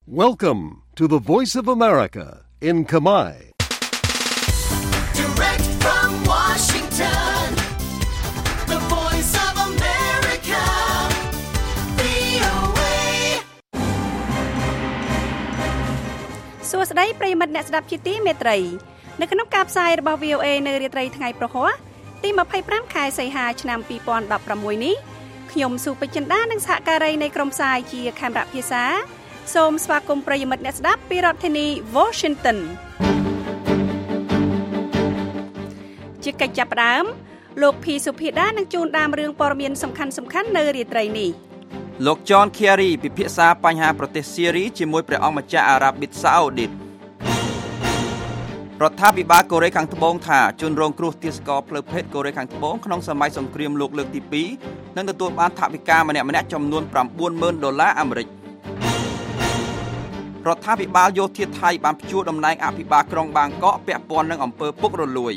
Welcome to the Voice of America in Khmer. Direct from Washington, the Voice of America, VOA. សួស្តីប្រិយមិត្តអ្នកស្ដាប់ជាទីមេត្រីនៅក្នុងការផ្សាយរបស់ VOA នៅរាត្រីថ្ងៃប្រហ័សទី25ខែសីហាឆ្នាំ2016នេះខ្ញុំស៊ូពេជ្រចិន្តានិងសហការីនៃក្រុមផ្សាយជាខេមរៈភាសាសូមស្វាគមន៍ប្រិយមិត្តអ្នកស្ដាប់ពីរដ្ឋធានី Washington ជាកិច្ចចាប់ផ្ដើមលោកភីសុភាដានឹងជូនដើមរឿងព័ត៌មានសំខាន់ៗនៅរាត្រីនេះលោក John Kerry ពិភាក្សាបញ្ហាប្រទេសស៊េរីជាមួយព្រះអង្គម្ចាស់អារ៉ាប៊ីសាអូឌីតរដ្ឋាភិបាលកូរ៉េខាងត្បូងថាជនរងគ្រោះទាសករផ្លូវភេទកូរ៉េខាងត្បូងក្នុងសម័យសង្គ្រាមលោកលើកទី2នឹងទទួលបានថវិកាម្នាក់ៗចំនួន$90,000អាមេរិករដ្ឋាភិបាលយោធាថៃបានព្យួរតំណែងអភិបាលក្រុងបាងកកពាក់ព័ន្ធនឹងអំពើពុករលួយ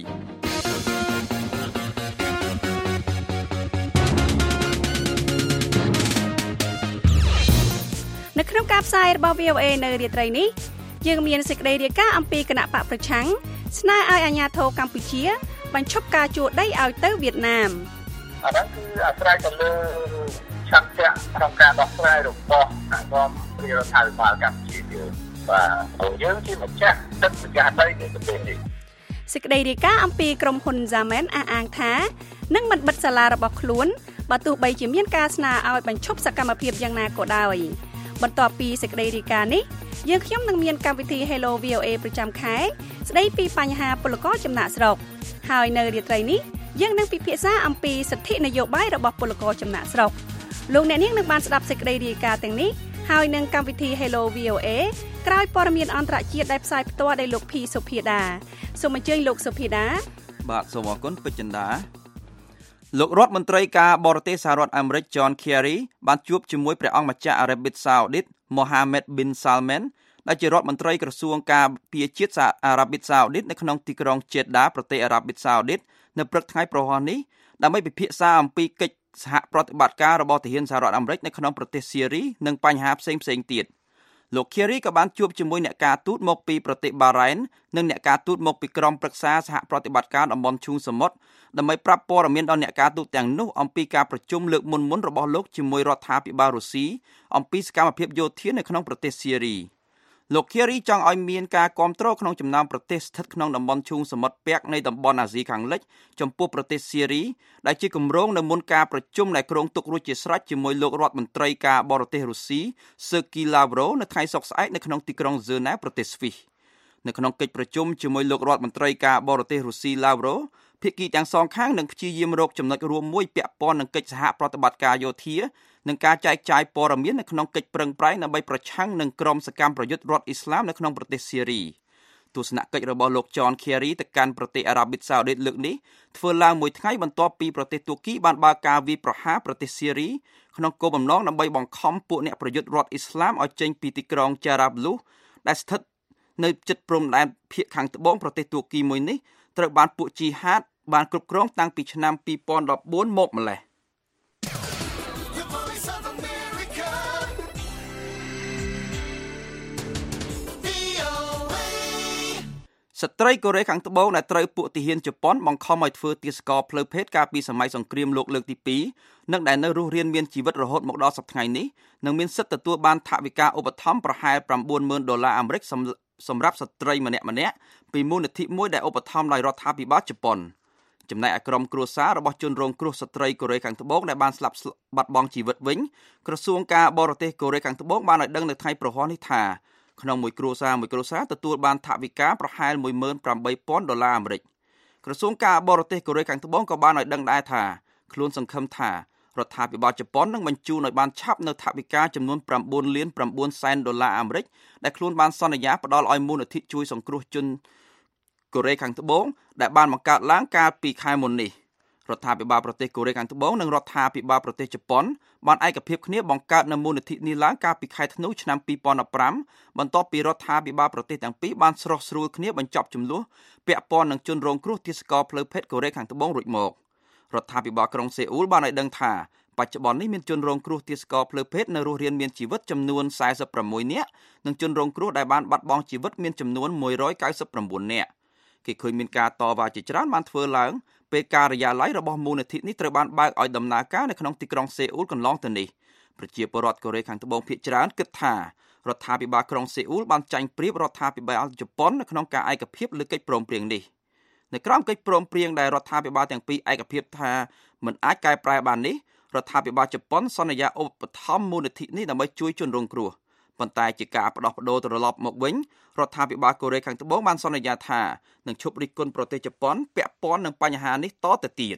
នៅក្នុងការផ្សាយរបស់ VOA នៅរាត្រីនេះយើងមានសេចក្តីរាយការណ៍អំពីគណៈបកប្រឆាំងស្នើឲ្យអាជ្ញាធរកម្ពុជាបញ្ឈប់ការជួលដីឲ្យទៅវៀតណាមអាហ្នឹងគឺអាស្រ័យទៅលើឆន្ទៈក្នុងការដោះស្រាយរបស់អាគមរដ្ឋាភិបាលកម្ពុជាយើងបាទព្រោះយើងជាម្ចាស់សិទ្ធិម្ចាស់ដីនៃប្រទេសនេះសេចក្តីរាយការណ៍អំពីក្រុមហ៊ុន Zaman អះអាងថានឹងមិនបិទសាលារបស់ខ្លួនបើទោះបីជាមានការស្នើឲ្យបញ្ឈប់សកម្មភាពយ៉ាងណាក៏ដោយបន្ទាប់ពីសេចក្តីរាយការណ៍នេះយើងខ្ញុំនឹងមានកម្មវិធី Hello VOA ប្រចាំខែស្ដីពីបញ្ហាពលករចំណាក់ស្រុកហើយនៅរាត្រីនេះយើងនឹងពិភាក្សាអំពីសិទ្ធិនយោបាយរបស់ពលករចំណាក់ស្រុកលោកអ្នកនាងនឹងបានស្ដាប់សេចក្តីរាយការណ៍ទាំងនេះហើយនឹងកម្មវិធី Hello VOA ក្រោយព័ត៌មានអន្តរជាតិដែលផ្សាយផ្ទាល់ដោយលោកភីសុភាដាសូមអញ្ជើញលោកសុភាដាបាទសូមអរគុណពេជ្រចិន្តាលោករដ្ឋមន្ត្រីការបរទេសសហរដ្ឋអាមេរិក John Kerry បានជួបជាមួយព្រះអង្គម្ចាស់អារ៉ាប៊ីសាអូឌីត Mohammed bin Salman ដែលជារដ្ឋមន្ត្រីក្រសួងការពារជាតិអារ៉ាប៊ីសាអូឌីតនៅក្នុងទីក្រុង Jeddah ប្រទេសអារ៉ាប៊ីសាអូឌីតនៅព្រឹកថ្ងៃប្រហ័សនេះដើម្បីពិភាក្សាអំពីកិច្ចសហប្រតិបត្តិការរបស់ទាហានសហរដ្ឋអាមេរិកនៅក្នុងប្រទេសស៊េរីនិងបញ្ហាផ្សេងៗទៀតលោក Kerry ក៏បានជួបជាមួយអ្នកការទូតមកពីប្រទេសបារ៉ែននិងអ្នកការទូតមកពីក្រុមប្រឹក្សាសហប្រតិបត្តិការតំបន់ឈូងសមុទ្រដើម្បីប្រាប់ព័ត៌មានដល់អ្នកការទូតទាំងនោះអំពីការប្រជុំលើកមុនៗរបស់លោកជាមួយរដ្ឋាភិបាលរុស្ស៊ីអំពីសកម្មភាពយោធានៅក្នុងប្រទេសស៊េរីលោក Kerry ចង់ឲ្យមានការគាំទ្រក្នុងចំណោមប្រទេសស្ថិតក្នុងតំបន់ឈូងសមុទ្រពាក់នៃតំបន់អាស៊ីខាងលិចចំពោះប្រទេសស៊េរីដែលជាគម្រោងនៅមុនការប្រជុំដែលគ្រោងទុករួចជាស្រេចជាមួយលោករដ្ឋមន្ត្រីការបរទេសរុស្ស៊ី Sergei Lavrov នៅថ្ងៃសុក្រស្អែកនៅក្នុងទីក្រុង Geneva ប្រទេសស្វីសនៅក្នុងកិច្ចប្រជុំជាមួយលោករដ្ឋមន្ត្រីការបរទេសរុស្ស៊ី Lavrov ភាគីទាំងសងខាងនឹងព្យាយាមរកចំណុចរួមមួយពាក់ព័ន្ធនឹងកិច្ចសហប្រតិបត្តិការយោធានិងការចែកចាយព័ត៌មាននៅក្នុងកិច្ចប្រឹងប្រែងដើម្បីប្រឆាំងនឹងក្រុមសកម្មប្រយុទ្ធរដ្ឋអ៊ីស្លាមនៅក្នុងប្រទេសស៊េរីទស្សនកិច្ចរបស់លោក John Kerry ទៅកាន់ប្រទេសអារ៉ាប៊ីសាអូឌីតលើកនេះធ្វើឡើងមួយថ្ងៃបន្ទាប់ពីប្រទេសទួរគីបានបើកការវាយប្រហារប្រទេសស៊េរីក្នុងគោលបំណងដើម្បីបង្ខំពួកអ្នកប្រយុទ្ធរដ្ឋអ៊ីស្លាមឲ្យចេញពីទីក្រុង Jarablus ដែលស្ថិតនៅជិតព្រំដែនភាគខាងត្បូងប្រទេសទួរគីមួយនេះត្រូវបានពួកជីហាតបានគ្រប់គ្រងតាំងពីឆ្នាំ2014មកម្ល៉េះស្ត្រីកូរ៉េខាងត្បូងដែលត្រូវពួកទាហានជប៉ុនបង្ខំឲ្យធ្វើទាសករផ្លូវភេទកាលពីសម័យសង្គ្រាមលោកលើកទី2និងដែលនៅរស់រានមានជីវិតរហូតមកដល់សប្តាហ៍ថ្ងៃនេះនឹងមានសិទ្ធិទទួលបានថវិកាឧបត្ថម្ភប្រហែល$90,000អាមេរិកសម្រាប់ស្ត្រីម្នាក់ៗពីមូលនិធិមួយដែលឧបត្ថម្ភដោយរដ្ឋាភិបាលជប៉ុនចំណែកឯក្រុមគ្រួសាររបស់ជនរងគ្រោះស្ត្រីកូរ៉េខាងត្បូងដែលបានស្លាប់បាត់បង់ជីវិតវិញក្រសួងការបរទេសកូរ៉េខាងត្បូងបានឲ្យដឹងនៅថ្ងៃប្រហ័សនេះថាក្នុងមួយគ្រួសារទទួលបានថវិកាប្រហែល$18,000អាមេរិកក្រសួងការបរទេសកូរ៉េខាងត្បូងក៏បានឲ្យដឹងដែរថាខ្លួនសង្ឃឹមថារដ្ឋាភិបាលជប៉ុននឹងបញ្ជូនឲ្យបានឆាប់នៅថវិកាចំនួន$9,900,000អាមេរិកដែលខ្លួនបានសន្យាផ្ដល់ឲ្យមូលនិធិជួយសង្គ្រោះជនកូរ៉េខាងត្បូងដែលបានបង្កើតឡើងកាលពីខែមុននេះរដ្ឋាភិបាលប្រទេសកូរ៉េខាងត្បូងនិងរដ្ឋាភិបាលប្រទេសជប៉ុនបានឯកភាពគ្នាបង្កើតនៅមូលនិធិនេះឡើងកាលពីខែធ្នូឆ្នាំ2015បន្ទាប់ពីរដ្ឋាភិបាលប្រទេសទាំងពីរបានស្រុះស្រួលគ្នាបញ្ចប់ជម្លោះពាក់ព័ន្ធនឹងជនរងគ្រោះទាសករផ្លូវភេទកូរ៉េខាងត្បូងរួចមករដ្ឋាភិបាលក្រុងសេអ៊ូលបានឲ្យដឹងថាបច្ចុប្បន្ននេះមានជនរងគ្រោះទាសករភ្លើភេទនៅរស់រានមានជីវិតចំនួន46នាក់និងជនរងគ្រោះដែលបានបាត់បង់ជីវិតមានចំនួន199នាក់គេឃើញមានការតវ៉ាជាច្រើនបានធ្វើឡើងពេលការិយាល័យរបស់មូលនិធិនេះត្រូវបានបើកឲ្យដំណើរការនៅក្នុងទីក្រុងសេអ៊ូលកន្លងទៅនេះប្រជាពលរដ្ឋកូរ៉េខាងត្បូងភាគច្រើនគិតថារដ្ឋាភិបាលក្រុងសេអ៊ូលបានចាញ់ប្រៀបរដ្ឋាភិបាលជប៉ុននៅក្នុងការឯកភាពលើកិច្ចព្រមព្រៀងនេះនៅក្រោមកិច្ចព្រមព្រៀងដែលរដ្ឋាភិបាលទាំងពីរឯកភាពថាមិនអាចកែប្រែបាននេះរដ្ឋាភិបាលជប៉ុនសន្យាឧបត្ថម្ភមូលនិធិនេះដើម្បីជួយជនរងគ្រោះប៉ុន្តែជាការផ្ដោះប្ដូរត្រឡប់មកវិញរដ្ឋាភិបាលកូរ៉េខាងត្បូងបានសន្យាថានឹងឈប់រិះគន់ប្រទេសជប៉ុនពាក់ព័ន្ធនឹងបញ្ហានេះតទៅទៀត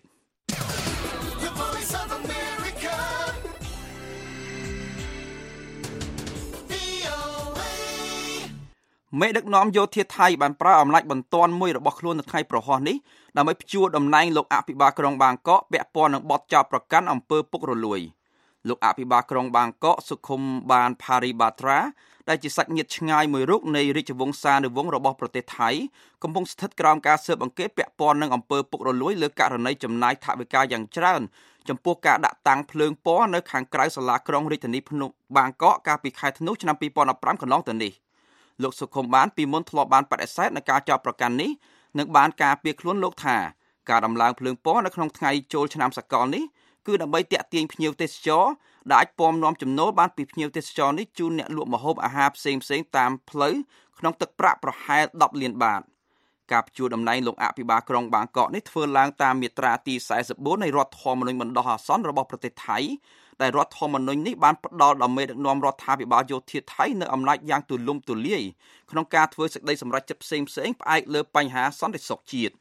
មេដឹកនាំយោធាថៃបានប្រើអំណាចបន្ទាន់មួយរបស់ខ្លួននៅថ្ងៃប្រហ័សនេះដើម្បីព្យួរតំណែងលោកអភិបាលក្រុងបាងកកពាក់ព័ន្ធនឹងបទចោទប្រកាន់អំពើពុករលួយលោកអភិបាលក្រុងបាងកកសុខុមបានផារីបាត្រាដែលជាសាច់ញាតិឆ្ងាយមួយរូបនៃរាជវង្សានុវង្សរបស់ប្រទេសថៃកំពុងស្ថិតក្រោមការស៊ើបអង្កេតពាក់ព័ន្ធនឹងអំពើពុករលួយលើករណីចំណាយថវិកាយ៉ាងច្រើនចំពោះការដាក់តាំងភ្លើងពណ៌នៅខាងក្រៅសាលាក្រុងរាជធានីភ្នំបាងកកកាលពីខែធ្នូឆ្នាំ2015កន្លងទៅនេះលោកសុខុមបានពីមុនធ្លាប់បានបដិសេធនឹងការចោទប្រកាន់នេះនិងបានការពារខ្លួនលោកថាការដំឡើងភ្លើងពណ៌នៅក្នុងថ្ងៃចូលឆ្នាំសកលនេះគឺដើម្បីទាក់ទាញភ្ញៀវទេសចរដែលអាចពំនាំចំណូលបានពីភ្ញៀវទេសចរនេះជូនអ្នកលក់ម្ហូបអាហារផ្សេងៗតាមផ្លូវក្នុងទឹកប្រាក់ប្រហែល10លានបាតការព្យួរតំណែងលោកអភិបាលក្រុងបាងកកនេះធ្វើឡើងតាមមាត្រាទី44នៃរដ្ឋធម្មនុញ្ញបណ្ដោះអាសន្នរបស់ប្រទេសថៃដែលរដ្ឋធម្មនុញ្ញនេះបានផ្ដល់ដល់មេដឹកនាំរដ្ឋាភិបាលយោធាថៃនៅអំណាចយ៉ាងទូលំទូលាយក្នុងការធ្វើសេចក្តីសម្រេចចិត្តផ្សេងៗផ្អែកលើបញ្ហាសន្តិសុខជាតិ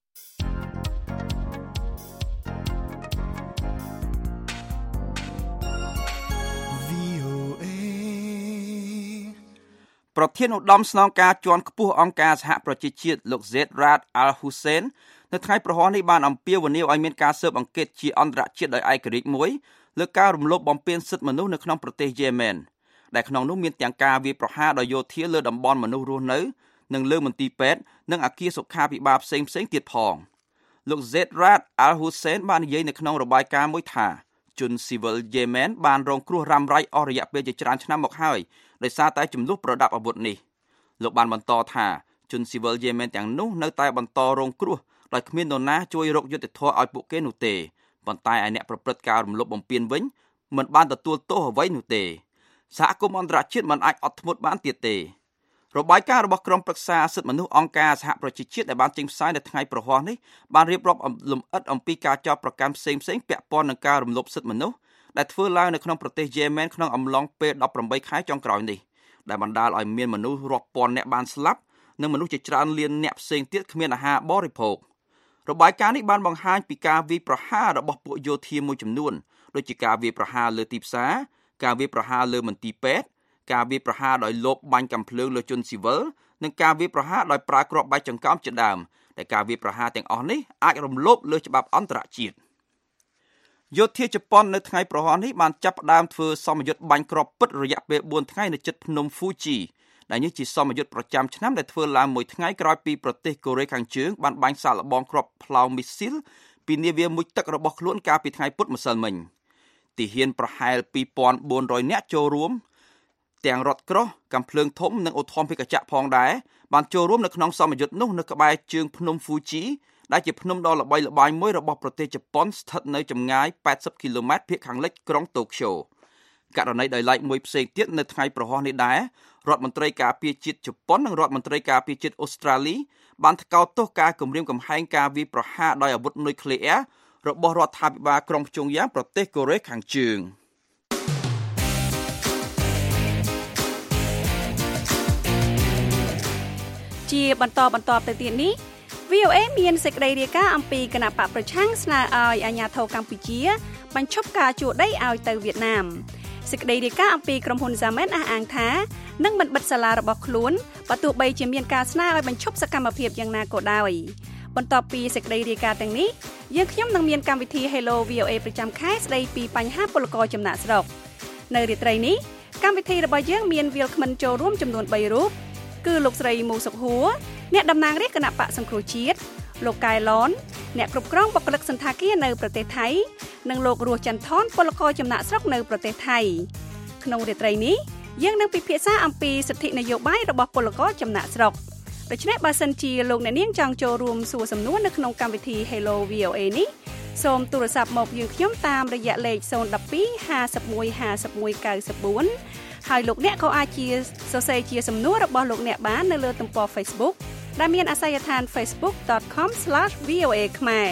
ប្រធានឧត្តមស្នងការជាន់ខ្ពស់អង្គការសហប្រជាជាតិលោក Zeid Ra'ad Al Hussein នៅថ្ងៃប្រហ័សនេះបានអំពាវនាវឲ្យមានការស៊ើបអង្កេតជាអន្តរជាតិដោយឯករាជ្យមួយលើការរំលោភបំពានសិទ្ធិមនុស្សនៅក្នុងប្រទេសយេម៉ែនដែលក្នុងនោះមានទាំងការវាយប្រហារដោយយោធាលើតំបន់មនុស្សរស់នៅនិងលើមន្ទីរពេទ្យនិងអគារសុខាភិបាលផ្សេងៗទៀតផងលោក Zeid Ra'ad Al Hussein បាននិយាយនៅក្នុងរបាយការណ៍មួយថាជនស៊ីវិលយេម៉ែនបានរងគ្រោះរ៉ាំរ៉ៃអស់រយៈពេលជាច្រើនឆ្នាំមកហើយដោយសារតែចំនួនប្រដាប់អាវុធនេះលោកបានបន្តថាជនស៊ីវិលយេម៉ែនទាំងនោះនៅតែបន្តរងគ្រោះដោយគ្មាននរណាជួយរកយុត្តិធម៌ឲ្យពួកគេនោះទេប៉ុន្តែឯអ្នកប្រព្រឹត្តការរំលោភបំពានវិញមិនបានទទួលទោសអ្វីនោះទេសហគមន៍អន្តរជាតិមិនអាចអត់ធ្មត់បានទៀតទេរបាយការណ៍របស់ក្រុមប្រឹក្សាសិទ្ធិមនុស្សអង្គការសហប្រជាជាតិដែលបានចេញផ្សាយនៅថ្ងៃប្រហ័សនេះបានរៀបរាប់លម្អិតអំពីការចោទប្រកាន់ផ្សេងៗពាក់ព័ន្ធនឹងការរំលោភសិទ្ធិមនុស្សដែលធ្វើឡើងនៅក្នុងប្រទេសយេម៉ែនក្នុងអំឡុងពេល18ខែចុងក្រោយនេះដែលបណ្ដាលឲ្យមានមនុស្សរាប់ពាន់នាក់បានស្លាប់និងមនុស្សជាច្រើនលានអ្នកផ្សេងទៀតគ្មានអាហារបរិភោគរបាយការណ៍នេះបានបង្ហាញពីការវាយប្រហាររបស់ពួកយោធាមួយចំនួនដូចជាការវាយប្រហារលើទីផ្សារការវាយប្រហារលើមន្ទីរពេទ្យការវាយប្រហារដោយលបបាញ់កាំភ្លើងលើជនស៊ីវិលនិងការវាយប្រហារដោយប្រើគ្រាប់បែកចង្កោមជាដើមដែលការវាយប្រហារទាំងអស់នេះអាចរំលោភលើច្បាប់អន្តរជាតិយោធាជប៉ុននៅថ្ងៃប្រហ័សនេះបានចាប់ផ្ដើមធ្វើសមយុទ្ធបាញ់គ្រាប់ពិតរយៈពេល4ថ្ងៃនៅជិតភ្នំ Fuji ដែលនេះជាសមយុទ្ធប្រចាំឆ្នាំដែលធ្វើឡើងមួយថ្ងៃក្រោយពីប្រទេសកូរ៉េខាងជើងបានបាញ់សាកល្បងគ្រាប់ផ្លោមមីស៊ីលពីនាវាមុជទឹករបស់ខ្លួនកាលពីថ្ងៃពុធម្សិលមិញទាហានប្រហែល 2400 នាក់ចូលរួមទាំងរថក្រោះកាំភ្លើងធំនិងអូថមភិកចក្រផងដែរបានចូលរួមនៅក្នុងសមយុទ្ធនោះនៅក្បែរជើងភ្នំ Fuji ដែលជាភ្នំដ៏ល្បីល្បាញមួយរបស់ប្រទេសជប៉ុនស្ថិតនៅចម្ងាយ80គីឡូម៉ែត្រភាគខាងលិចក្រុងតូក្យូករណីដោយឡែកមួយផ្សេងទៀតនៅថ្ងៃប្រហ័សនេះដែររដ្ឋមន្ត្រីការពារជាតិជប៉ុននិងរដ្ឋមន្ត្រីការពារជាតិអូស្ត្រាលីបានថ្កោលទោសការគំរាមកំហែងការវាយប្រហារដោយអាវុធនុយក្លេអ៊ែររបស់រដ្ឋាភិបាលក្រុងព្យុងយ៉ាងប្រទេសកូរ៉េខាងជើងជាបន្តទៅទៀតនេះ VOA មានសេចក្តីរាយការណ៍អំពីគណៈបកប្រឆាំងស្នើឲ្យអាជ្ញាធរកម្ពុជាបញ្ឈប់ការជួលដីឲ្យទៅវៀតណាមសេចក្តីរាយការណ៍អំពីក្រុមហ៊ុន Xiamen អះអាងថានឹងមិនបិទសាលារបស់ខ្លួនបើទោះបីជាមានការស្នើឲ្យបញ្ឈប់សកម្មភាពយ៉ាងណាក៏ដោយបន្ទាប់ពីសេចក្តីរាយការណ៍ទាំងនេះយើងខ្ញុំនឹងមានកម្មវិធី Hello VOA ប្រចាំខែស្តីពីបញ្ហាពលករចំណាក់ស្រុកនៅរាត្រីនេះកម្មវិធីរបស់យើងមានវាលក្មិនចូលរួមចំនួន3រូបគឺលោកស្រីមូសុកហួរអ្នកតំណាងរាជគណៈបកសង្គ្រោះជាតិលោកកែឡនអ្នកគ្រប់គ្រងបុគ្គលិកសន្តាគារនៅប្រទេសថៃនិងលោករស់ចន្ទថនពលករចំណាក់ស្រុកនៅប្រទេសថៃក្នុងរាត្រីនេះយើងនឹងពិភាក្សាអំពីសិទ្ធិនយោបាយរបស់ពលករចំណាក់ស្រុកដូច្នេះបើសិនជាលោកអ្នកនាងចង់ចូលរួមសួរសំណួរនៅក្នុងកម្មវិធី Hello VOA នេះសូមទូរស័ព្ទមកយើងខ្ញុំតាមរយៈលេខ012 51 51 94ហើយលោកអ្នកក៏អាចជាសរសេរជាសំណួររបស់លោកអ្នកបាននៅលើទំព័រ Facebook ដែលមានអាសយដ្ឋាន facebook.com/voa ខ្មែរ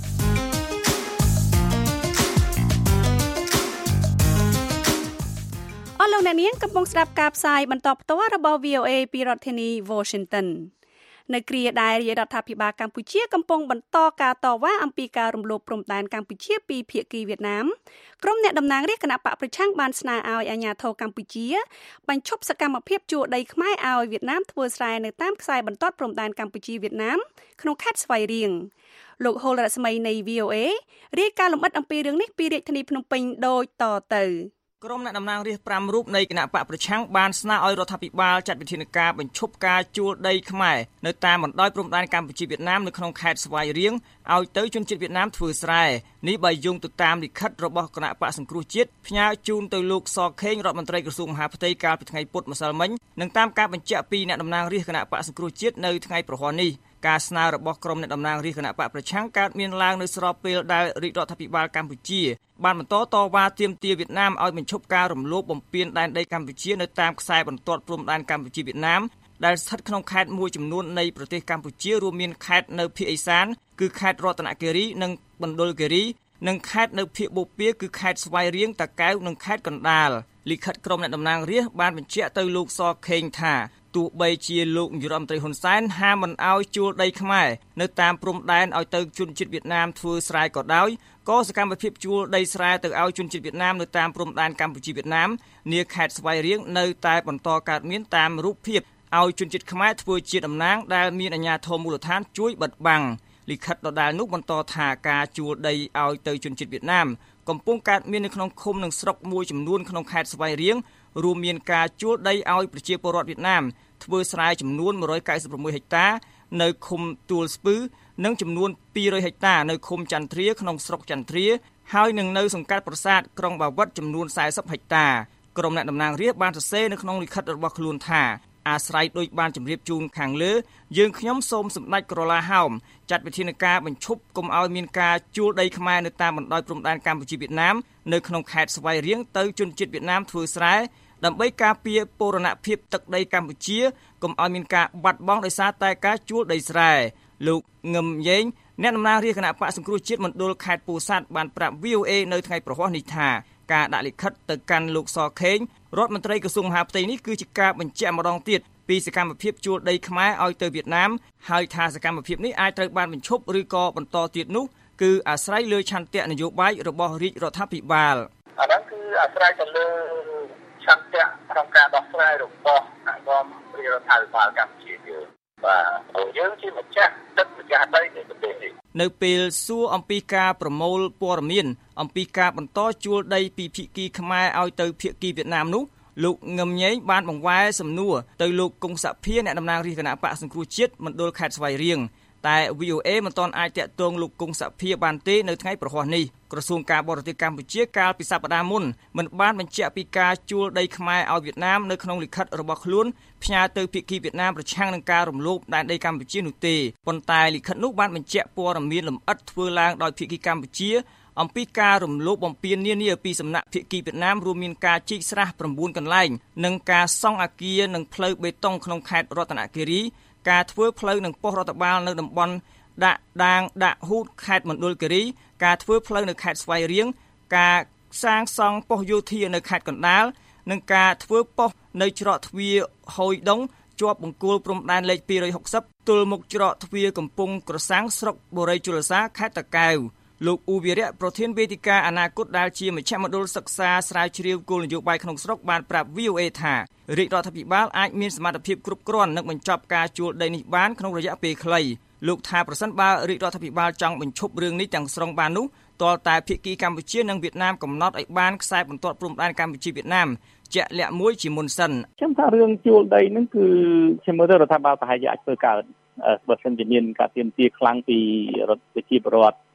អស់លោកអ្នកនាងកំពុងស្ដាប់ការផ្សាយបន្តផ្ទាល់របស់ VOA ពីរដ្ឋធានី Washington នៅគ្រាដែលរាជរដ្ឋាភិបាលកម្ពុជាកំពុងបន្តការតវ៉ាអំពីការរំលោភព្រំដែនកម្ពុជាពីភាគីវៀតណាមក្រុមអ្នកតំណាងរាស្ត្រគណៈបកប្រឆាំងបានស្នើឲ្យអាជ្ញាធរកម្ពុជាបញ្ឈប់សកម្មភាពជួលដីខ្មែរឲ្យវៀតណាមធ្វើស្រែនៅតាមខ្សែបន្ទាត់ព្រំដែនកម្ពុជាវៀតណាមក្នុងខេត្តស្វាយរៀងលោកហុលរស្មីនៃ VOA រាយការណ៍លម្អិតអំពីរឿងនេះពីរាជធានីភ្នំពេញដូចតទៅក្រុមអ្នកតំណាងរាស្ត្រ5រូបនៃគណៈបកប្រឆាំងបានស្នើឲ្យរដ្ឋាភិបាលចាត់វិធានការបញ្ឈប់ការជួលដីខ្មែរនៅតាមបណ្ដោយព្រំដែនកម្ពុជាវៀតណាមនៅក្នុងខេត្តស្វាយរៀងឲ្យទៅជនជាតិវៀតណាមធ្វើស្រែនេះបើយោងទៅតាមលិខិតរបស់គណៈបកសង្គ្រោះជាតិផ្ញើជូនទៅលោកសខេងរដ្ឋមន្ត្រីក្រសួងមហាផ្ទៃកាលពីថ្ងៃពុធម្សិលមិញនិងតាមការបញ្ជាក់ពីអ្នកតំណាងរាស្ត្រគណៈបកសង្គ្រោះជាតិនៅថ្ងៃប្រហ័ននេះការស្នើរបស់ក្រុមអ្នកតំណាងរាស្ត្រគណៈបកប្រឆាំងកើតមានឡើងនៅស្របពេលដែលរាជរដ្ឋាភិបាលកម្ពុជាបានបន្តតវ៉ាទាមទារវៀតណាមឲ្យបញ្ឈប់ការរំលោភបំពានដែនដីកម្ពុជានៅតាមខ្សែបន្ទាត់ព្រំដែនកម្ពុជាវៀតណាមដែលស្ថិតក្នុងខេត្តមួយចំនួននៃប្រទេសកម្ពុជារួមមានខេត្តនៅភាគឦសានគឺខេត្តរតនគិរីនិងបណ្ឌុលគិរីនិងខេត្តនៅភាគបូព៌ាគឺខេត្តស្វាយរៀងតាកែវនិងខេត្តកណ្ដាលលិខិតក្រុមអ្នកតំណាងរាស្ត្របានបញ្ជាក់ទៅលោកសខេងថាទោះបីជាលោកនាយរដ្ឋមន្ត្រីហ៊ុនសែនហាមមិនឲ្យជួលដីខ្មែរនៅតាមព្រំដែនឲ្យទៅជនជាតិវៀតណាមធ្វើស្រែក៏ដោយក៏សកម្មភាពជួលដីស្រែទៅឲ្យជនជាតិវៀតណាមនៅតាមព្រំដែនកម្ពុជាវៀតណាមនាខេត្តស្វាយរៀងនៅតែបន្តកើតមានតាមរូបភាពឲ្យជនជាតិខ្មែរធ្វើជាតំណាងដែលមានអាជ្ញាធរមូលដ្ឋានជួយបិទបាំងលិខិតដដែលនោះបន្តថាការជួលដីឲ្យទៅជនជាតិវៀតណាមកំពុងកើតមាននៅក្នុងឃុំនិងស្រុកមួយចំនួនក្នុងខេត្តស្វាយរៀងរួមមានការជួលដីឲ្យប្រជាពលរដ្ឋវៀតណាមធ្វើស្រែចំនួន196ហិកតានៅឃុំទួលស្ពឺនិងចំនួន200ហិកតានៅឃុំចន្ទ្រាក្នុងស្រុកចន្ទ្រាហើយនឹងនៅសង្កាត់ប្រាសាទក្រុងបាវិតចំនួន40ហិកតាក្រុមអ្នកតំណាងរាស្ត្របានសរសេរនៅក្នុងលិខិតរបស់ខ្លួនថាអាស្រ័យដោយបានជម្រាបជូនខាងលើយើងខ្ញុំសូមសម្ដេចក្រឡាហោមចាត់វិធានការបញ្ឈប់កុំឲ្យមានការជួលដីខ្មែរនៅតាមបណ្ដោយព្រំដែនកម្ពុជាវៀតណាមនៅក្នុងខេត្តស្វាយរៀងទៅជនជាតិវៀតណាមធ្វើស្រែដើម្បីការពារបូរណភាពទឹកដីកម្ពុជាកុំឲ្យមានការបាត់បង់ដោយសារតែការជួលដីស្រែលោកងឹមយេងអ្នកតំណាងរាស្ត្រគណៈបកសង្គ្រោះជាតិមណ្ឌលខេត្តពោធិ៍សាត់បានប្រាប់ VOA នៅថ្ងៃប្រហ័សនេះថាការដាក់លិខិតទៅកាន់លោកសខេងរដ្ឋមន្ត្រីក្រសួងមហាផ្ទៃនេះគឺជាការបញ្ជាក់ម្ដងទៀតពីសកម្មភាពជួលដីខ្មែរឲ្យទៅវៀតណាមហើយថាសកម្មភាពនេះអាចត្រូវបានបញ្ឈប់ឬក៏បន្តទៀតនោះគឺអាស្រ័យលើឆន្ទៈនយោបាយរបស់រាជរដ្ឋាភិបាលអាហ្នឹងគឺអាស្រ័យទៅលើឆន្ទៈក្នុងការដោះស្រាយរបស់អង្គរាជរដ្ឋាភិបាលកម្ពុជាយើងបាទយើងជាម្ចាស់ទឹកម្ចាស់ដីនៃប្រទេសនេះនៅពេលសួរអំពីការប្រមូលព័ត៌មានអំពីការបន្តជួលដីពីភាគីខ្មែរឲ្យទៅភាគីវៀតណាមនោះលោកងឹមញែងបានបង្វែរសំណួរទៅលោកគង់សភាអ្នកតំណាងរាជគណៈបកសង្គ្រោះជាតិមណ្ឌលខេត្តស្វាយរៀងតែ VOA មិនទាន់អាចតាក់ទងលោកគង់សភាបានទេនៅថ្ងៃប្រហ័សនេះក្រសួងការបរទេសកម្ពុជាកាលពីសប្តាហ៍មុនមិនបានបញ្ជាក់ពីការជួលដីខ្មែរឲ្យវៀតណាមនៅក្នុងលិខិតរបស់ខ្លួនផ្ញើទៅភាគីវៀតណាមប្រឆាំងនឹងការរំលោភដែនដីកម្ពុជានោះទេប៉ុន្តែលិខិតនោះបានបញ្ជាក់ព័ត៌មានលម្អិតធ្វើឡើងដោយភាគីកម្ពុជាអំពីការរំលោភបំពាននានាពីសំណាក់ភាគីវៀតណាមរួមមានការជីកស្រះ9កន្លែងនិងការសង់អគារនិងផ្លូវបេតុងក្នុងខេត្តរតនគិរីការធ្វើផ្លូវនិងប៉ុស្តិ៍រដ្ឋបាលនៅតំបន់ដាក់ដាងដាក់ហ៊ូតខេត្តមណ្ឌលគិរីការធ្វើផ្លូវនៅខេត្តស្វាយរៀងការសាងសង់ប៉ុស្តិ៍យោធានៅខេត្តកណ្ដាលនិងការធ្វើប៉ុស្តិ៍នៅច្រកទ្វារហុយដុងជាប់បង្គោលព្រំដែនលេខ260ទល់មុខច្រកទ្វារកំពង់ក្រសាំងស្រុកបូរីជលសាខេត្តតាកែវលោកអ៊ូវីរៈប្រធានវេទិកាអនាគតដែលជាមជ្ឈមណ្ឌលសិក្សាស្រាវជ្រាវគោលនយោបាយក្នុងស្រុកបានប្រាប់ VOA ថារាជរដ្ឋាភិបាលអាចមានសមត្ថភាពគ្រប់គ្រាន់នឹងបញ្ចប់ការជួលដីនេះបានក្នុងរយៈពេលខ្លីលោកថាប្រសិនបើរាជរដ្ឋាភិបាលចង់បញ្ឈប់រឿងនេះទាំងស្រុងបាននោះទាល់តែភាគីកម្ពុជានិងវៀតណាមកំណត់ឲ្យបានខ្សែបន្ទាត់ព្រំដែនកម្ពុជាវៀតណាមជាក់លាក់មួយជាមុនសិនខ្ញុំថារឿងជួលដីហ្នឹងគឺខ្ញុំមើលទៅរដ្ឋាភិបាលប្រហែលជាអាចធ្វើកើតបើសិនជាមានការទាមទារខ្លាំងពីរដ្ឋប្រជាពលរដ្ឋ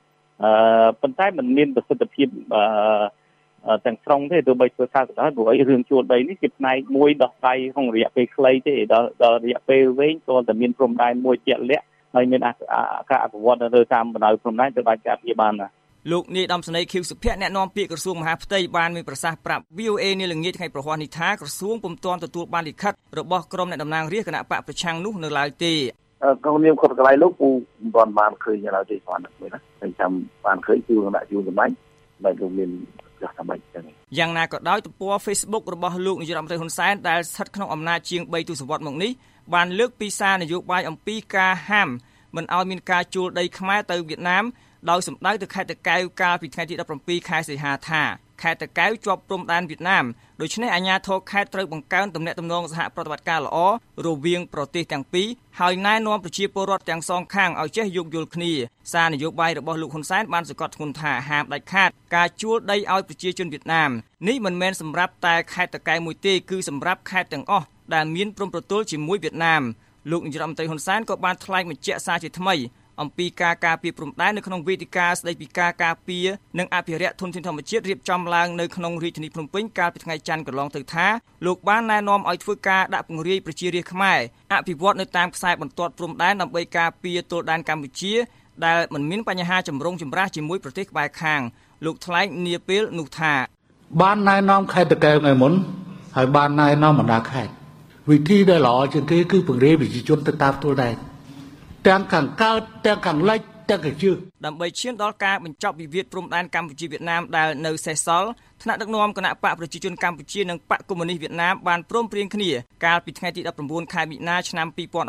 ប៉ុន្តែมันមានប្រសិទ្ធភាពទាំងស្រុងទេទោះបីធ្វើការក៏ដោយព្រោះរឿងជួលដីនេះជាផ្នែកមួយដោះស្រាយក្នុងរយៈពេលខ្លីទេដល់រយៈពេលវែងតើតែមានព្រំដែនមួយជាក់លាក់ហើយមានការអភិវឌ្ឍនៅតាមបណ្ដោយព្រំដែនទៅអាចការពារបានណាលោកនាយឧត្តមសេនីយ៍ខៀវសុភ័ក្រអ្នកនាំពាក្យក្រសួងមហាផ្ទៃបានមានប្រសាសន៍ប្រាប់ VOA នាល្ងាចថ្ងៃប្រហ័សនេះថាក្រសួងពុំទាន់ទទួលបានលិខិតរបស់ក្រុមអ្នកតំណាងរាស្ត្រគណៈបកប្រឆាំងនោះនៅឡើយទេក្នុងនាមគាត់កន្លែងលោកពូមិនទាន់បានឃើញឡើយទេគាត់ហ្នឹងណាហើយចាំបានឃើញគឺដាក់យូរសម្រាប់បែបលោកមានចាស់តាមបែបចឹងយ៉ាងណាក៏ដោយទំព័រ Facebook របស់លោកនាយរដ្ឋមន្ត្រីហ៊ុនសែនដែលស្ថិតក្នុងអំណាចជាង3ទសវត្សរ៍មកនេះបានលើកពីសារនយោបាយអំពីការហាមមិនឲ្យមានការជួលដីខ្មែរទៅវៀតណាមដោយសម្ដៅទៅខេត្តតាកែវកាលពីថ្ងៃទី17ខែសីហាថាខេត្តតាកែវជាប់ព្រំដែនវៀតណាមដូច្នេះអាជ្ញាធរខេត្តត្រូវបង្កើនទំនាក់ទំនងសហប្រតិបត្តិការល្អរវាងប្រទេសទាំងពីរហើយណែនាំប្រជាពលរដ្ឋទាំងសងខាងឲ្យចេះយោគយល់គ្នាសារនយោបាយរបស់លោកហ៊ុនសែនបានសង្កត់ធ្ងន់ថាហាមដាច់ខាតការជួលដីឲ្យប្រជាជនវៀតណាមនេះមិនមែនសម្រាប់តែខេត្តតាកែវមួយទេគឺសម្រាប់ខេត្តទាំងអស់ដែលមានព្រំប្រទល់ជាមួយវៀតណាមលោកនាយរដ្ឋមន្ត្រីហ៊ុនសែនក៏បានថ្លែងបញ្ជាក់សារជាថ្មីអំពីការការពារព្រំដែននៅក្នុងវេទិកាស្តីពីការការពារនិងអភិរក្សធនធានធម្មជាតិរៀបចំឡើងនៅក្នុងរាជធានីភ្នំពេញកាលពីថ្ងៃច័ន្ទកន្លងទៅថាលោកបានណែនាំឲ្យធ្វើការដាក់ពង្រាយប្រជារាស្ត្រខ្មែរអភិវឌ្ឍនៅតាមខ្សែបន្ទាត់ព្រំដែនដើម្បីការពារទល់ដែនកម្ពុជាដែលមិនមានបញ្ហាចម្រូងចម្រាសជាមួយប្រទេសក្បែរខាងលោកថ្លែងនាពេលនោះថាបានណែនាំខេត្តតាកែវថ្ងៃមុនហើយបានណែនាំបណ្ដាខេត្តវិធីដែលល្អជាងគេគឺពង្រាយប្រជាជនទៅតាមទល់ដែនទាំងខាងកើតទាំងខាងលិចទាំងខាងជើងដើម្បីឈានដល់ការបញ្ចប់វិវាទព្រំដែនកម្ពុជាវៀតណាមដែលនៅសេសសល់ថ្នាក់ដឹកនាំគណៈបកប្រជាជនកម្ពុជានិងបកកុម្មុយនីសវៀតណាមបានព្រមព្រៀងគ្នាកាលពីថ្ងៃទី19ខែមិនិនាឆ្នាំ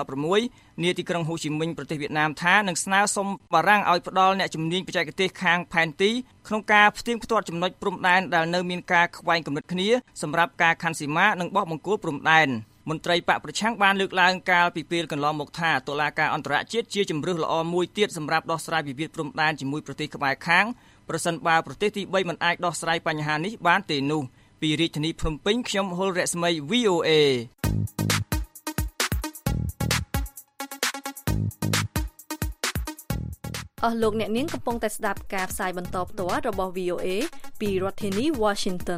2016នាទីក្រុងហូជីមិញប្រទេសវៀតណាមថានឹងស្នើសុំបារាំងឲ្យផ្ដល់អ្នកជំនាញបច្ចេកទេសខាងផែនទីក្នុងការផ្ទៀងផ្ទាត់ចំណុចព្រំដែនដែលនៅមានការខ្វែងគំនិតគ្នាសម្រាប់ការខ័ណ្ឌសីមានិងបោះបង្គោលព្រំដែនមន្ត្រីបកប្រឆាំងបានលើកឡើងកាលពីពេលកន្លងមកថាតុលាការអន្តរជាតិជាជំរើសល្អមួយទៀតសម្រាប់ដោះស្រាយវិវាទព្រំដែនជាមួយប្រទេសក្បែរខាងប្រសិនបើប្រទេសទី3មិនអាចដោះស្រាយបញ្ហានេះបានទេនោះពីរាជធានីភ្នំពេញខ្ញុំហុលរស្មី VOA អស់លោកអ្នកនាងកំពុងតែស្ដាប់ការផ្សាយបន្តផ្ទាល់របស់ VOA ពីរដ្ឋធានី Washington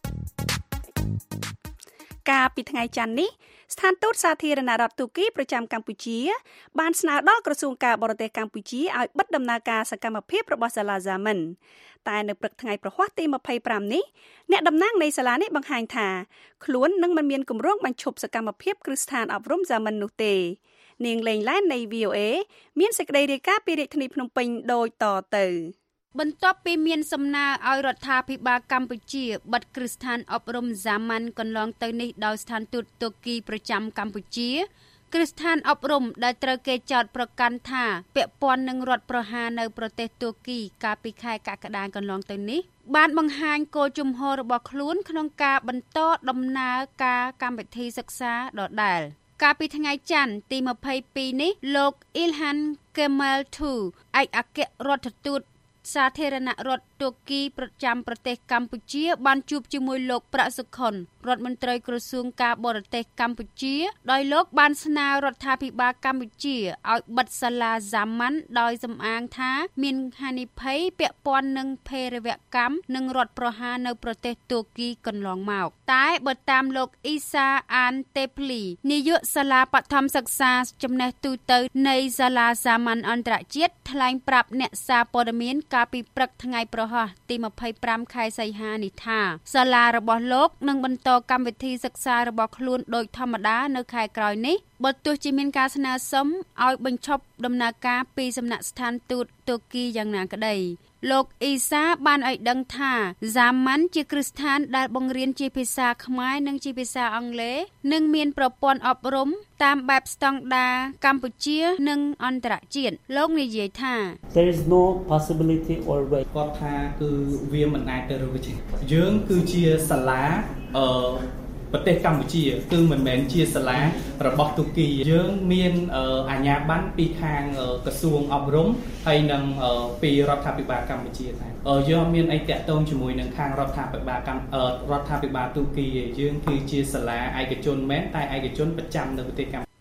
កាលពីថ្ងៃច័ន្ទនេះស្ថានទូតសាធារណរដ្ឋទូគីប្រចាំកម្ពុជាបានស្នើដល់ក្រសួងការបរទេសកម្ពុជាឲ្យបិទដំណើរការសកម្មភាពរបស់សាលាហ្សាមិនតែនៅព្រឹកថ្ងៃប្រហ័សទី25នេះអ្នកតំណាងនៃសាលានេះបង្ហាញថាខ្លួននឹងមិនមានគម្រោងបញ្ឈប់សកម្មភាពគ្រឹះស្ថានអប់រំហ្សាមិននោះទេនាងលេងឡែននៃ VOA មានសេចក្តីរាយការណ៍ពីរាជធានីភ្នំពេញដូចតទៅបន្ទាប់ពីមានសំណើឲ្យរដ្ឋាភិបាលកម្ពុជាបិទគ្រឹះស្ថានអប់រំហ្សាមានកន្លងទៅនេះដោយស្ថានទូតទូគីប្រចាំកម្ពុជាគ្រឹះស្ថានអប់រំដែលត្រូវគេចោទប្រកាន់ថាពាក់ព័ន្ធនឹងរដ្ឋប្រហារនៅប្រទេសទូគីកាលពីខែកក្កដាកន្លងទៅនេះបានបង្ហាញគោលជំហររបស់ខ្លួនក្នុងការបន្តដំណើរការកម្មវិធីសិក្សាដដែលកាលពីថ្ងៃច័ន្ទទី22នេះលោកអ៊ីលហានកេម៉ែលធូឯកអគ្គរដ្ឋទូតសាធារណរដ្ឋទូគីប្រចាំប្រទេសកម្ពុជាបានជួបជាមួយលោកប្រាក់សុខុនរដ្ឋមន្ត្រីក្រសួងការបរទេសកម្ពុជាដោយលោកបានស្នើរដ្ឋាភិបាលកម្ពុជាឲ្យបិទសាលាហ្សាម៉ាន់ដោយសំអាងថាមានហានិភ័យពាក់ព័ន្ធនឹងភេរវកម្មនិងរដ្ឋប្រហារនៅប្រទេសទូគីកន្លងមកតែបើតាមលោកអ៊ីសាអានតេភ្លីនាយកសាលាបឋមសិក្សាចំណេះទូទៅនៃសាលាហ្សាម៉ាន់អន្តរជាតិថ្លែងប្រាប់អ្នកសារព័ត៌មានកាលពីព្រឹកថ្ងៃប្រហ័សទី25ខែសីហានេះថាសាលារបស់លោកនឹងបន្តកម្មវិធីសិក្សារបស់ខ្លួនដោយធម្មតានៅខែក្រោយនេះបើទោះជាមានការស្នើសុំឲ្យបញ្ឈប់ដំណើរការពីសំណាក់ស្ថានទូតទូគីយ៉ាងណាក្តីលោកអ៊ីសាបានឲ្យដឹងថាហ្សាម៉ាន់ជាគ្រឹះស្ថានដែលបង្រៀនជាភាសាខ្មែរនិងជាភាសាអង់គ្លេសនិងមានប្រព័ន្ធអប់រំតាមបែបស្តង់ដារកម្ពុជានិងអន្តរជាតិលោកនិយាយថា There is no possibility or way គាត់ថាគឺវាមិនអាចទៅរួចទេយើងគឺជាសាលាប្រទេសកម្ពុជាគឺមិនមែនជាសាលារបស់ទូគីយើងមានអាជ្ញាប័ណ្ណពីខាងក្រសួងអប់រំហើយនិងពីរដ្ឋាភិបាលកម្ពុជាដែរយើងមានអីតាក់ទងជាមួយនឹងខាងរដ្ឋាភិបាលទូគីយើងគឺជាសាលាឯកជនមែនតែឯកជនប្រចាំនៅប្រទេសកម្ពុជា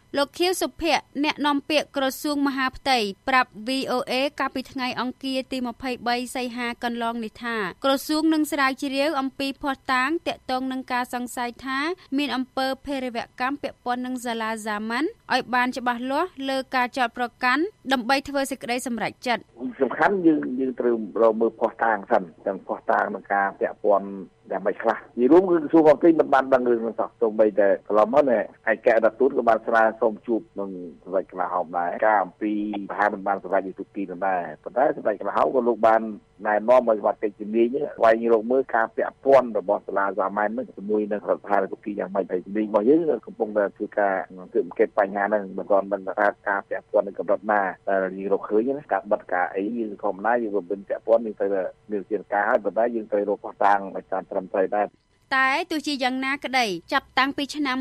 លោកខៀវសុភ័ក្រអ្នកនាំពាក្យក្រសួងមហាផ្ទៃប្រាប់ VOA កាលពីថ្ងៃអង្គារទី23សីហាកន្លងនេះថាក្រសួងនឹងស្រាវជ្រាវអំពីភស្តុតាងទាក់ទងនឹងការសង្ស័យថាមានអំពើភេរវកម្មពាក់ព័ន្ធនឹងសាលាហ្សាម៉ាន់ឲ្យបានច្បាស់លាស់លើការចោទប្រកាន់ដើម្បីធ្វើសេចក្តីសម្រេចចិត្តសំខាន់យើងត្រូវរកមើលភស្តុតាងសិនទាំងភស្តុតាងនឹងការពាក់ព័ន្ធយ៉ាងម៉េចខ្លះនិយាយរួមគឺក្រសួងមហាផ្ទៃមិនបានដឹងរឿងនោះសោះទោះបីតែកន្លងមកឯកឧត្តមទូតក៏បានស្នើសូមជួបនឹងសម្ដេចកលាហោមដែរការអំពីប្រហែលមិនបានសម្រេចទីទីនោះដែរប៉ុន្តែសម្ដេចកលាហោមក៏លោកបានណែនាំឲ្យវត្តកិច្ចជំនាញស្វែងរកមើលការពាក់ព័ន្ធរបស់សាលាហ្សាម៉ាន់នឹងជាមួយនឹងរដ្ឋាភិបាលទូគីយ៉ាងម៉េចហើយជំនាញរបស់យើងកំពុងតែធ្វើការស៊ើបអង្កេតបញ្ហាហ្នឹងមិនទាន់ដឹងថាការពាក់ព័ន្ធនឹងកម្រិតណាតែយើងរកឃើញណាការបិទការអីយើងធម្មតាយើងក៏មិនពាក់ព័ន្ធយើងត្រូវមានជាការហើយប៉ុន្តែយើងត្រូវរកភស្តុតាងឲ្យតាមត្រឹមត្រូវដែរតែទោះជាយ៉ាងណាក្តីចាប់តាំងពីឆ្នាំ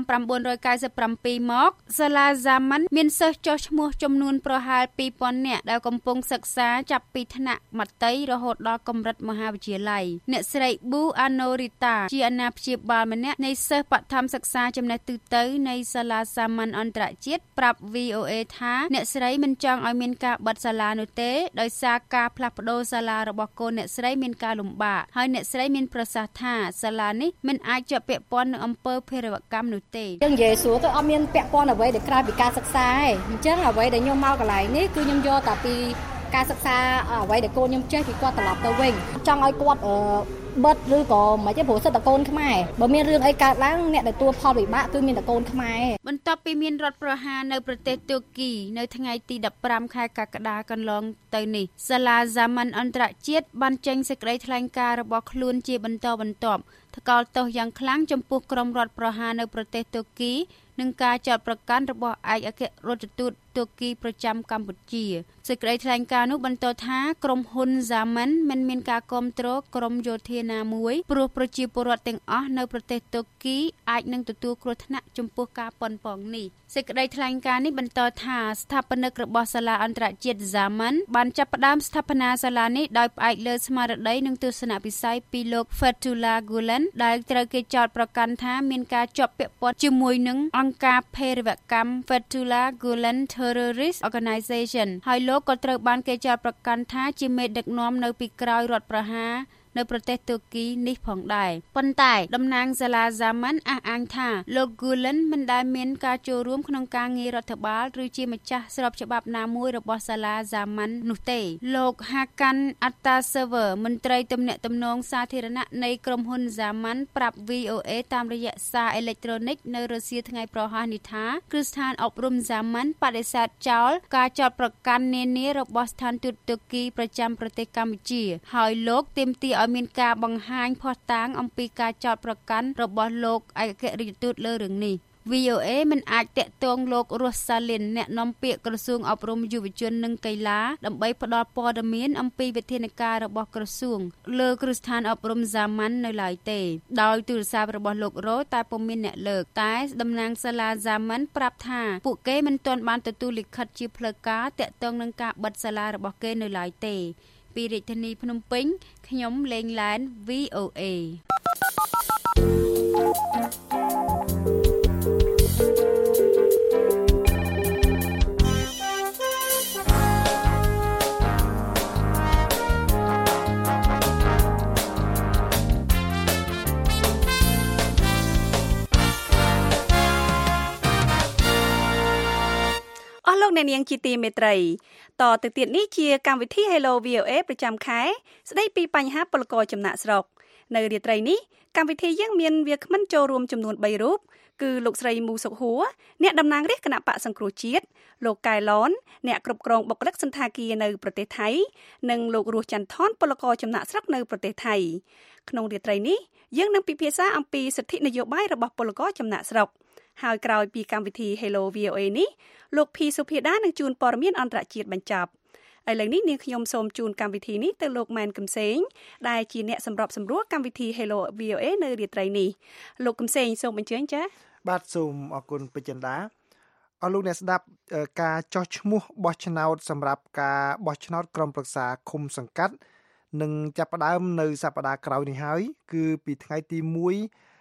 1997មកសាលាហ្សាម៉ាន់មានសិស្សចុះឈ្មោះចំនួនប្រហែល 2000 នាក់ដែលកំពុងសិក្សាចាប់ពីថ្នាក់មត្តេយ្យរហូតដល់កម្រិតមហាវិទ្យាល័យអ្នកស្រីប៊ូអាណូរីតាជាអាណាព្យាបាលម្នាក់នៃសិស្សបឋមសិក្សាចំណេះទូទៅនៃសាលាហ្សាម៉ាន់អន្តរជាតិប្រាប់ VOA ថាអ្នកស្រីមិនចង់ឲ្យមានការបិទសាលានោះទេដោយសារការផ្លាស់ប្ដូរសាលារបស់កូនអ្នកស្រីមានការលំបាកហើយអ្នកស្រីមានប្រសាសន៍ថាសាលានេះមិនអាចជាប់ពាក់ព័ន្ធនឹងអំពើភេរវកម្មនោះទេយើងនិយាយស្រួលទៅអត់មានពាក់ព័ន្ធអ្វីដែលក្រៅពីការសិក្សាទេអញ្ចឹងអ្វីដែលខ្ញុំមកកន្លែងនេះគឺខ្ញុំយកតែពីការសិក្សាអ្វីដែលកូនខ្ញុំចេះពីគាត់ត្រឡប់ទៅវិញចង់ឲ្យគាត់បិទឬក៏មិនទេព្រោះសិតតែកូនខ្មែរបើមានរឿងអីកើតឡើងអ្នកដែលទួលផលវិបាកគឺមានតែកូនខ្មែរបន្ទាប់ពីមានរដ្ឋប្រហារនៅប្រទេសទូគីនៅថ្ងៃទី15ខែកក្កដាកន្លងទៅនេះសាលាហ្សាម៉ាន់អន្តរជាតិបានចេញសេចក្តីថ្លែងការណ៍របស់ខ្លួនជាបន្តបន្ទាប់ថ្កោលទោសយ៉ាងខ្លាំងចំពោះក្រុមរដ្ឋប្រហារនៅប្រទេសទូគីនឹងការចោទប្រកាន់របស់ឯកអគ្គរដ្ឋទូតទូគីប្រចាំកម្ពុជាសេចក្តីថ្លែងការណ៍នោះបន្តថាក្រុមហ៊ុនហ្សាម៉ាន់មិនមានការគាំទ្រក្រុមយោធាណាមួយព្រោះប្រជាពលរដ្ឋទាំងអស់នៅប្រទេសទូគីអាចនឹងទទួលគ្រោះថ្នាក់ចំពោះការប៉ុនប៉ងនេះសេចក្តីថ្លែងការណ៍នេះបន្តថាស្ថាបនិករបស់សាលាអន្តរជាតិហ្សាម៉ាន់បានចាប់ផ្ដើមស្ថាបនាសាលានេះដោយផ្អែកលើស្មារតីនិងទស្សនវិស័យពីលោក Fethullah Gulen ដែលត្រូវគេចោទប្រកាន់ថាមានការជាប់ពាក់ព័ន្ធជាមួយនឹងអង្គការភេរវកម្ម Fethullah Gulen Terrorist Organization ហើយលោកក៏ត្រូវបានគេចោទប្រកាន់ថាជាមេដឹកនាំនៅពីក្រោយរដ្ឋប្រហារនៅប្រទេសទូគីនេះផងដែរប៉ុន្តែតំណាងសាលាហ្សាម៉ាន់អះអាងថាលោក Gulen មិនដែលមានការចូលរួមក្នុងការងាររដ្ឋបាលឬជាម្ចាស់ស្របច្បាប់ណាមួយរបស់សាលាហ្សាម៉ាន់នោះទេលោក Hakan Atasever មន្ត្រីទំនាក់ទំនងសាធារណៈនៃក្រុមហ៊ុនហ្សាម៉ាន់ប្រាប់ VOA តាមរយៈសារអេឡិចត្រូនិកនៅរសៀលថ្ងៃប្រហ័សនេះថាគ្រឹះស្ថានអប់រំហ្សាម៉ាន់បដិសេធចោលការចោទប្រកាន់នានារបស់ស្ថានទូតទូគីប្រចាំប្រទេសកម្ពុជាហើយលោកទាមទារឲ្យមានការបង្ហាញភស្តុតាងអំពីការចោទប្រកាន់របស់លោកឯកអគ្គរដ្ឋទូតលើរឿងនេះ VOA មិនអាចតាក់ទងលោករស់សាលិនអ្នកនាំពាក្យក្រសួងអប់រំយុវជននិងកីឡាដើម្បីផ្តល់ព័ត៌មានអំពីវិធានការរបស់ក្រសួងលើគ្រឹះស្ថានអប់រំហ្សាម៉ាន់នៅឡើយទេដោយទូរស័ព្ទរបស់លោករ៉ូតែពុំមានអ្នកលើកតែតំណាងសាលាហ្សាម៉ាន់ប្រាប់ថាពួកគេមិនទាន់បានទទួលលិខិតជាផ្លូវការតាក់ទងនឹងការបិទសាលារបស់គេនៅឡើយទេពីរាជធានីភ្នំពេញខ្ញុំលេងឡែន VOA លោកអ្នកនាងជាទីមេត្រីតទៅទៀតនេះជាកម្មវិធី Hello VOA ប្រចាំខែស្ដីពីបញ្ហាពលករចំណាក់ស្រុកនៅរាត្រីនេះកម្មវិធីយើងមានវាគ្មិនចូលរួមចំនួន3រូបគឺលោកស្រីមូសុកហួរអ្នកតំណាងរាជគណៈបកសង្គ្រោះជាតិលោកកែឡនអ្នកគ្រប់គ្រងបុគ្គលិកសន្តាគារនៅប្រទេសថៃនិងលោករស់ចន្ទថនពលករចំណាក់ស្រុកនៅប្រទេសថៃក្នុងរាត្រីនេះយើងនឹងពិភាក្សាអំពីសិទ្ធិនយោបាយរបស់ពលករចំណាក់ស្រុកហើយក្រោយពីកម្មវិធី Hello VOA នេះលោកភីសុភាដានឹងជួនព័ត៌មានអន្តរជាតិបញ្ចប់ឥឡូវនេះនាងខ្ញុំសូមជូនកម្មវិធីនេះទៅលោកម៉ែនកឹមសេងដែលជាអ្នកសម្របសម្រួលកម្មវិធី Hello VOA នៅរាត្រីនេះលោកកឹមសេងសូមអញ្ជើញចា៎បាទសូមអរគុណពេជ្រចិន្តាអរលោកអ្នកស្ដាប់ការចោះឈ្មោះបោះឆ្នោតសម្រាប់ការបោះឆ្នោតក្រុមប្រឹក្សាឃុំសង្កាត់នឹងចាប់ផ្ដើមនៅសប្តាហ៍ក្រោយនេះហើយគឺពីថ្ងៃទី1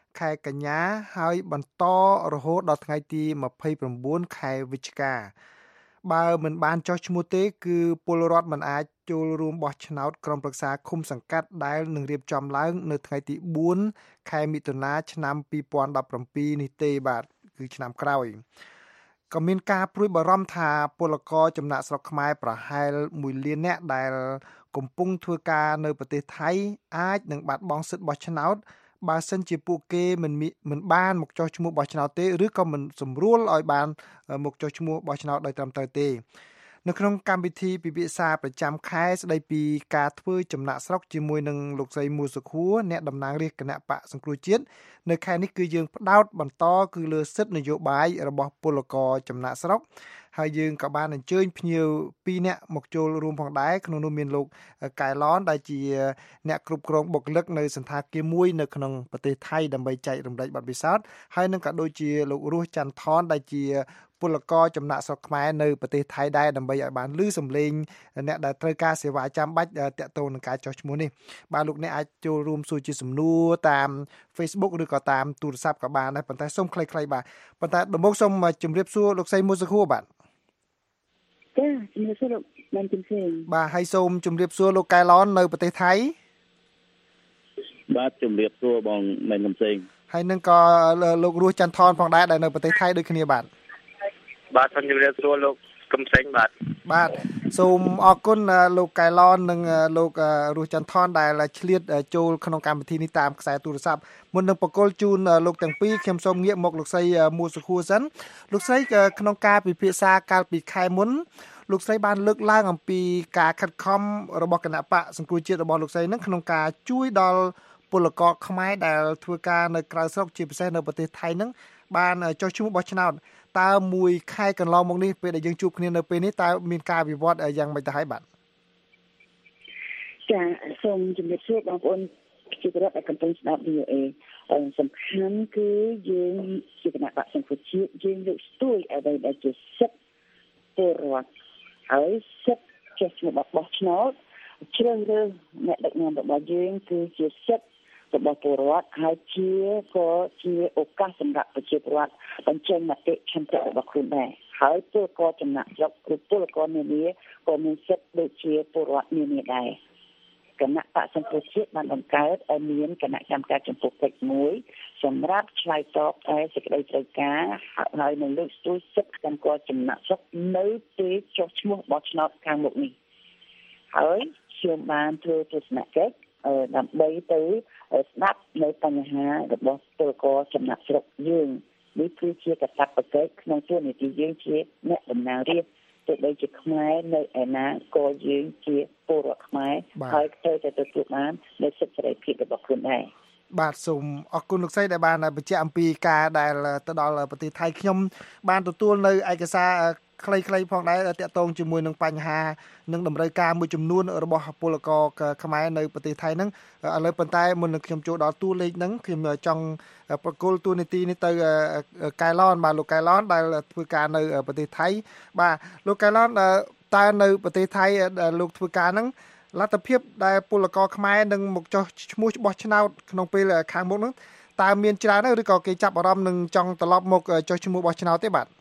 ខែកញ្ញាហើយបន្តរហូតដល់ថ្ងៃទី29ខែវិច្ឆិកាបើមិនបានចុះឈ្មោះទេគឺពលរដ្ឋមិនអាចចូលរួមបោះឆ្នោតក្រុមប្រឹក្សាឃុំសង្កាត់ដែលនឹងរៀបចំឡើងនៅថ្ងៃទី4ខែមិថុនាឆ្នាំ2017នេះទេបាទគឺឆ្នាំក្រោយក៏មានការព្រួយបារម្ភថាពលករចំណាក់ស្រុកខ្មែរប្រហែល1លាននាក់ដែលកំពុងធ្វើការនៅប្រទេសថៃអាចនឹងបាត់បង់សិទ្ធិបោះឆ្នោតបើសិនជាពួកគេមិនបានមកចុះឈ្មោះបោះឆ្នោតទេឬក៏មិនសម្រួលឲ្យបានមកចុះឈ្មោះបោះឆ្នោតដោយត្រឹមត្រូវទេនៅក្នុងកម្មវិធីពិភាក្សាប្រចាំខែស្ដីពីការធ្វើចំណាក់ស្រុកជាមួយនឹងលោកស្រីមូសុខួរអ្នកតំណាងរាស្ត្រគណៈបកសង្គ្រោះជាតិនៅខែនេះគឺយើងផ្ដោតបន្តគឺលើសិទ្ធិនយោបាយរបស់ពលករចំណាក់ស្រុកហើយយើងក៏បានអញ្ជើញភ្ញៀវ2នាក់មកចូលរួមផងដែរក្នុងនោះមានលោកកែឡនដែលជាអ្នកគ្រប់គ្រងបុគ្គលិកនៅសន្តាគារមួយនៅក្នុងប្រទេសថៃដើម្បីចែករំលែកបទពិសោធន៍ហើយនឹងក៏ដូចជាលោករស់ច័ន្ទថនដែលជាពលករចំណាក់ស្រុកខ្មែរនៅប្រទេសថៃដែរដើម្បីឲ្យបានឮសំឡេងអ្នកដែលត្រូវការសេវាចាំបាច់តាក់ទងនឹងការចុះឈ្មោះនេះបាទលោកអ្នកអាចចូលរួមសួរជាសំណួរតាម Facebook ឬក៏តាមទូរស័ព្ទក៏បានដែរប៉ុន្តែសូមខ្លីៗបាទប៉ុន្តែដំបូងសូមជម្រាបសួរលោកស្រីមូសុខួរបាទចាជំរាបសួរលោកបានជំរាបបាទហើយសូមជម្រាបសួរលោកកែឡននៅប្រទេសថៃបាទជំរាបសួរបងមែនកំសែងហើយនឹងក៏លោករស់ច័ន្ទថនផងដែរដែលនៅប្រទេសថៃដូចគ្នាបាទបាទសូមជម្រាបសួរលោកកំសែងបាទសូមអរគុណលោកកែឡននិងលោករស់ច័ន្ទថនដែលឆ្លៀតចូលក្នុងកម្មវិធីនេះតាមខ្សែទូរស័ព្ទមុននឹងបកគលជូនលោកទាំងពីរខ្ញុំសូមងាកមកលោកស្រីមូសុខួរសិនលោកស្រីក្នុងការពិភាក្សាកាលពីខែមុនលោកស្រីបានលើកឡើងអំពីការខិតខំរបស់គណៈបកសង្គ្រោះជាតិរបស់លោកស្រីនឹងក្នុងការជួយដល់ពលករខ្មែរដែលធ្វើការនៅក្រៅស្រុកជាពិសេសនៅប្រទេសថៃនឹងបានចុះឈ្មោះបោះឆ្នោតតើមួយខែកន្លងមកនេះពេលដែលយើងជួបគ្នានៅពេលនេះតើមានការវិវត្តយ៉ាងម៉េចទៅហើយបាទចាសូមជម្រាបសួរបងប្អូនជាពលរដ្ឋដែលកំពុងស្ដាប់ VOA សំខាន់គឺយើងជាគណៈបកសង្គ្រោះជាតិយើងលើកស្ទួយអ្វីដែលជាសិទ្ធិពលរដ្ឋហើយសិទ្ធិចុះឈ្មោះបោះឆ្នោតជ្រើសរើសអ្នកដឹកនាំរបស់យើងគឺជាសិទ្ធិរបស់ពលរដ្ឋហើយក៏ជាឱកាសសម្រាប់ប្រជាពលរដ្ឋបញ្ចេញមតិឆន្ទៈរបស់ខ្លួនដែរហើយពលករចំណាក់ស្រុកឬពលករនានាក៏មានសិទ្ធិដូចជាពលរដ្ឋនានាដែរគណៈបកសង្គ្រោះជាតិបានបង្កើតឲ្យមានគណៈកម្មការចំពោះកិច្ចមួយសម្រាប់ឆ្លើយតបតែសេចក្តីត្រូវការហើយនឹងលើកស្ទួយសិទ្ធិកម្មករចំណាក់ស្រុកនៅពេលចុះឈ្មោះបោះឆ្នោតខាងមុខនេះហើយខ្ញុំបានធ្វើទស្សនកិច្ចដើម្បីទៅស្ដាប់នៅបញ្ហារបស់ពលករចំណាក់ស្រុកយើងនេះគឺជាកាតព្វកិច្ចក្នុងតួនាទីយើងជាអ្នកដំណើររាស្ត្រទោះបីជាខ្មែរនៅឯណាក៏យើងជាពលរដ្ឋខ្មែរហើយត្រូវតែទទួលបាននូវសិទ្ធិសេរីភាពរបស់ខ្លួនដែរបាទសូមអរគុណលោកស្រីដែលបានបញ្ជាក់អំពីការដែលទៅដល់ប្រទេសថៃខ្ញុំបានទទួលនៅឯកសារខ្លីៗផងដែរតាក់ទងជាមួយនឹងបញ្ហានិងតម្រូវការមួយចំនួនរបស់ពលករខ្មែរនៅប្រទេសថៃហ្នឹងឥឡូវប៉ុន្តែមុននឹងខ្ញុំចូលដល់តួលេខហ្នឹងខ្ញុំចង់ប្រកល់តួនាទីនេះទៅកែឡនបាទលោកកែឡនដែលធ្វើការនៅប្រទេសថៃបាទលោកកែឡនតើនៅប្រទេសថៃលោកធ្វើការហ្នឹងលទ្ធភាពដែលពលករខ្មែរនឹងមកចុះឈ្មោះបោះឆ្នោតក្នុងពេលខាងមុខហ្នឹងតើមានច្រើនឬក៏គេចាប់អារម្មណ៍នឹងចង់ត្រឡប់មកចុះឈ្មោះបោះឆ្នោតទេបាទ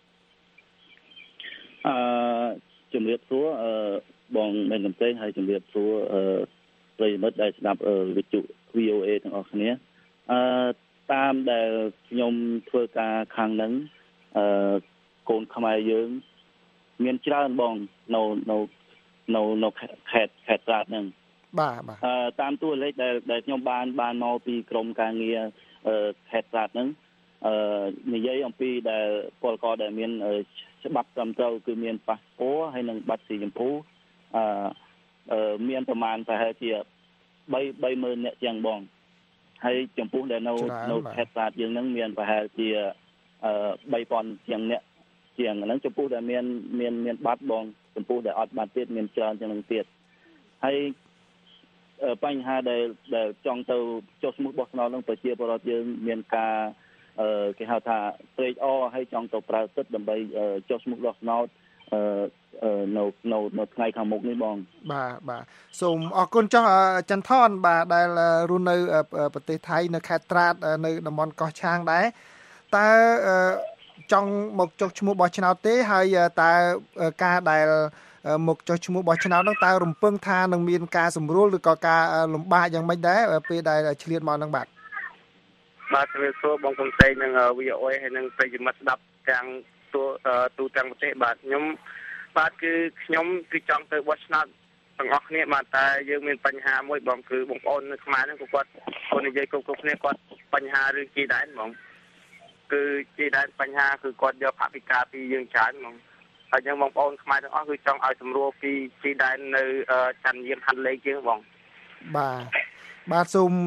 ជំរាបសួរបងមែនកំសែងហើយជំរាបសួរប្រិយមិត្តដែលស្ដាប់វិទ្យុ VOA ទាំងអស់គ្នាតាមដែលខ្ញុំធ្វើការខាងហ្នឹងកូនខ្មែរយើងមានច្រើនបងនៅខេត្តត្រាតហ្នឹងបាទតាមតួលេខដែលខ្ញុំបានមកពីក្រមការងារខេត្តត្រាតហ្នឹងនិយាយអំពីដែលពលករដែលមានច្បាប់ត្រឹមត្រូវគឺមានប៉ាសពតហើយនិងប័ណ្ណស៊ីចម្ពោះមានប្រមាណប្រហែលជា30000នាក់ជាងបងហើយចំពោះដែលនៅខេត្តត្រាតយើងហ្នឹងមានប្រហែលជា3000ជាងនាក់ជាងហ្នឹងចំពោះដែលមានប័ណ្ណបងចំពោះដែលអត់ប័ណ្ណទៀតមានច្រើនជាងនឹងទៀតហើយបញ្ហាដែលចង់ទៅចុះឈ្មោះបោះឆ្នោតហ្នឹងប្រជាពលរដ្ឋយើងមានការគេហៅថាត្រេកអរហើយចង់ទៅប្រើសិទ្ធិដើម្បីចុះឈ្មោះបោះឆ្នោតនៅថ្ងៃខាងមុខនេះបងបាទសូមអរគុណចុះចន្ទថនបាទដែលរស់នៅប្រទេសថៃនៅខេត្តត្រាតនៅតំបន់កោះឆាងដែរតើចង់មកចុះឈ្មោះបោះឆ្នោតទេហើយតើការដែលមកចុះឈ្មោះបោះឆ្នោតនោះតើរំពឹងថានឹងមានការសម្រួលឬក៏ការលំបាកយ៉ាងម៉េចដែរពេលដែលឆ្លៀតមកនឹងបាទជំរាបសួរបងកំសែងនឹង VOA ហើយនឹងប្រិយមិត្តស្ដាប់ទាំងទូទាំងប្រទេសបាទខ្ញុំបាទគឺខ្ញុំគឺចង់ទៅបោះឆ្នោតទាំងអស់គ្នាបាទតែយើងមានបញ្ហាមួយបងគឺបងប្អូននៅខ្មែរហ្នឹងគាត់និយាយគ្រប់គ្នាគាត់បញ្ហារឿងជីដែនបងគឺជីដែនបញ្ហាគឺគាត់យកផាវិការពីយើងច្រើនហ្មងហើយយើងបងប្អូនខ្មែរទាំងអស់គឺចង់ឲ្យសម្រួលពីជីដែននៅច័ន្ទយាមហាន់លេខជាងបងបាទសូម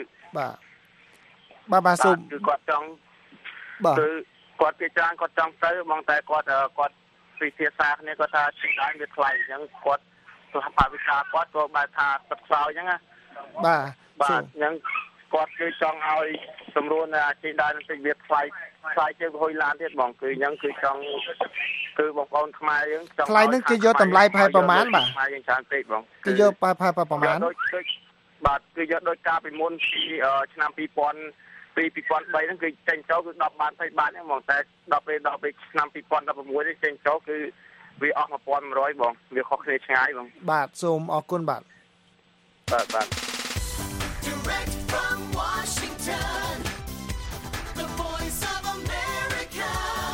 បាទសូមគឺគាត់ចង់គឺគាត់គេច្រើនគាត់ចង់ទៅបងតែគាត់ពិភាក្សាគ្នាគាត់ថាជីដែនវាថ្លៃអញ្ចឹងគាត់ទោះផាវិការគាត់ក៏បែរថាទឹកខ្សោយអញ្ចឹងណាបាទអញ្ចឹងគាត់គឺចង់ឲ្យសម្រួលនៅជីដែនបន្តិចវាថ្លៃជាង100ឡានទៀតបងគឺអញ្ចឹងគឺចង់គឺបងប្អូនខ្មែរយើងចង់ថ្លៃនឹងគេយកតម្លៃប្រហែលប្រមាណបាទខ្មែរយើងច្រើនពេកបងគេយកប្រហែលប្រមាណបាទគឺយកដូចកាលពីមុនពីឆ្នាំ2003ហ្នឹងគឺចេញចូលគឺ10បាន20បានហ្នឹងហ្មងតែដល់ពេលឆ្នាំ2016នេះចេញចូលគឺវាអស់1100បងវាខុសគ្នាឆ្ងាយបងបាទសូមអរគុណបាទ Direct from Washington The Voice of America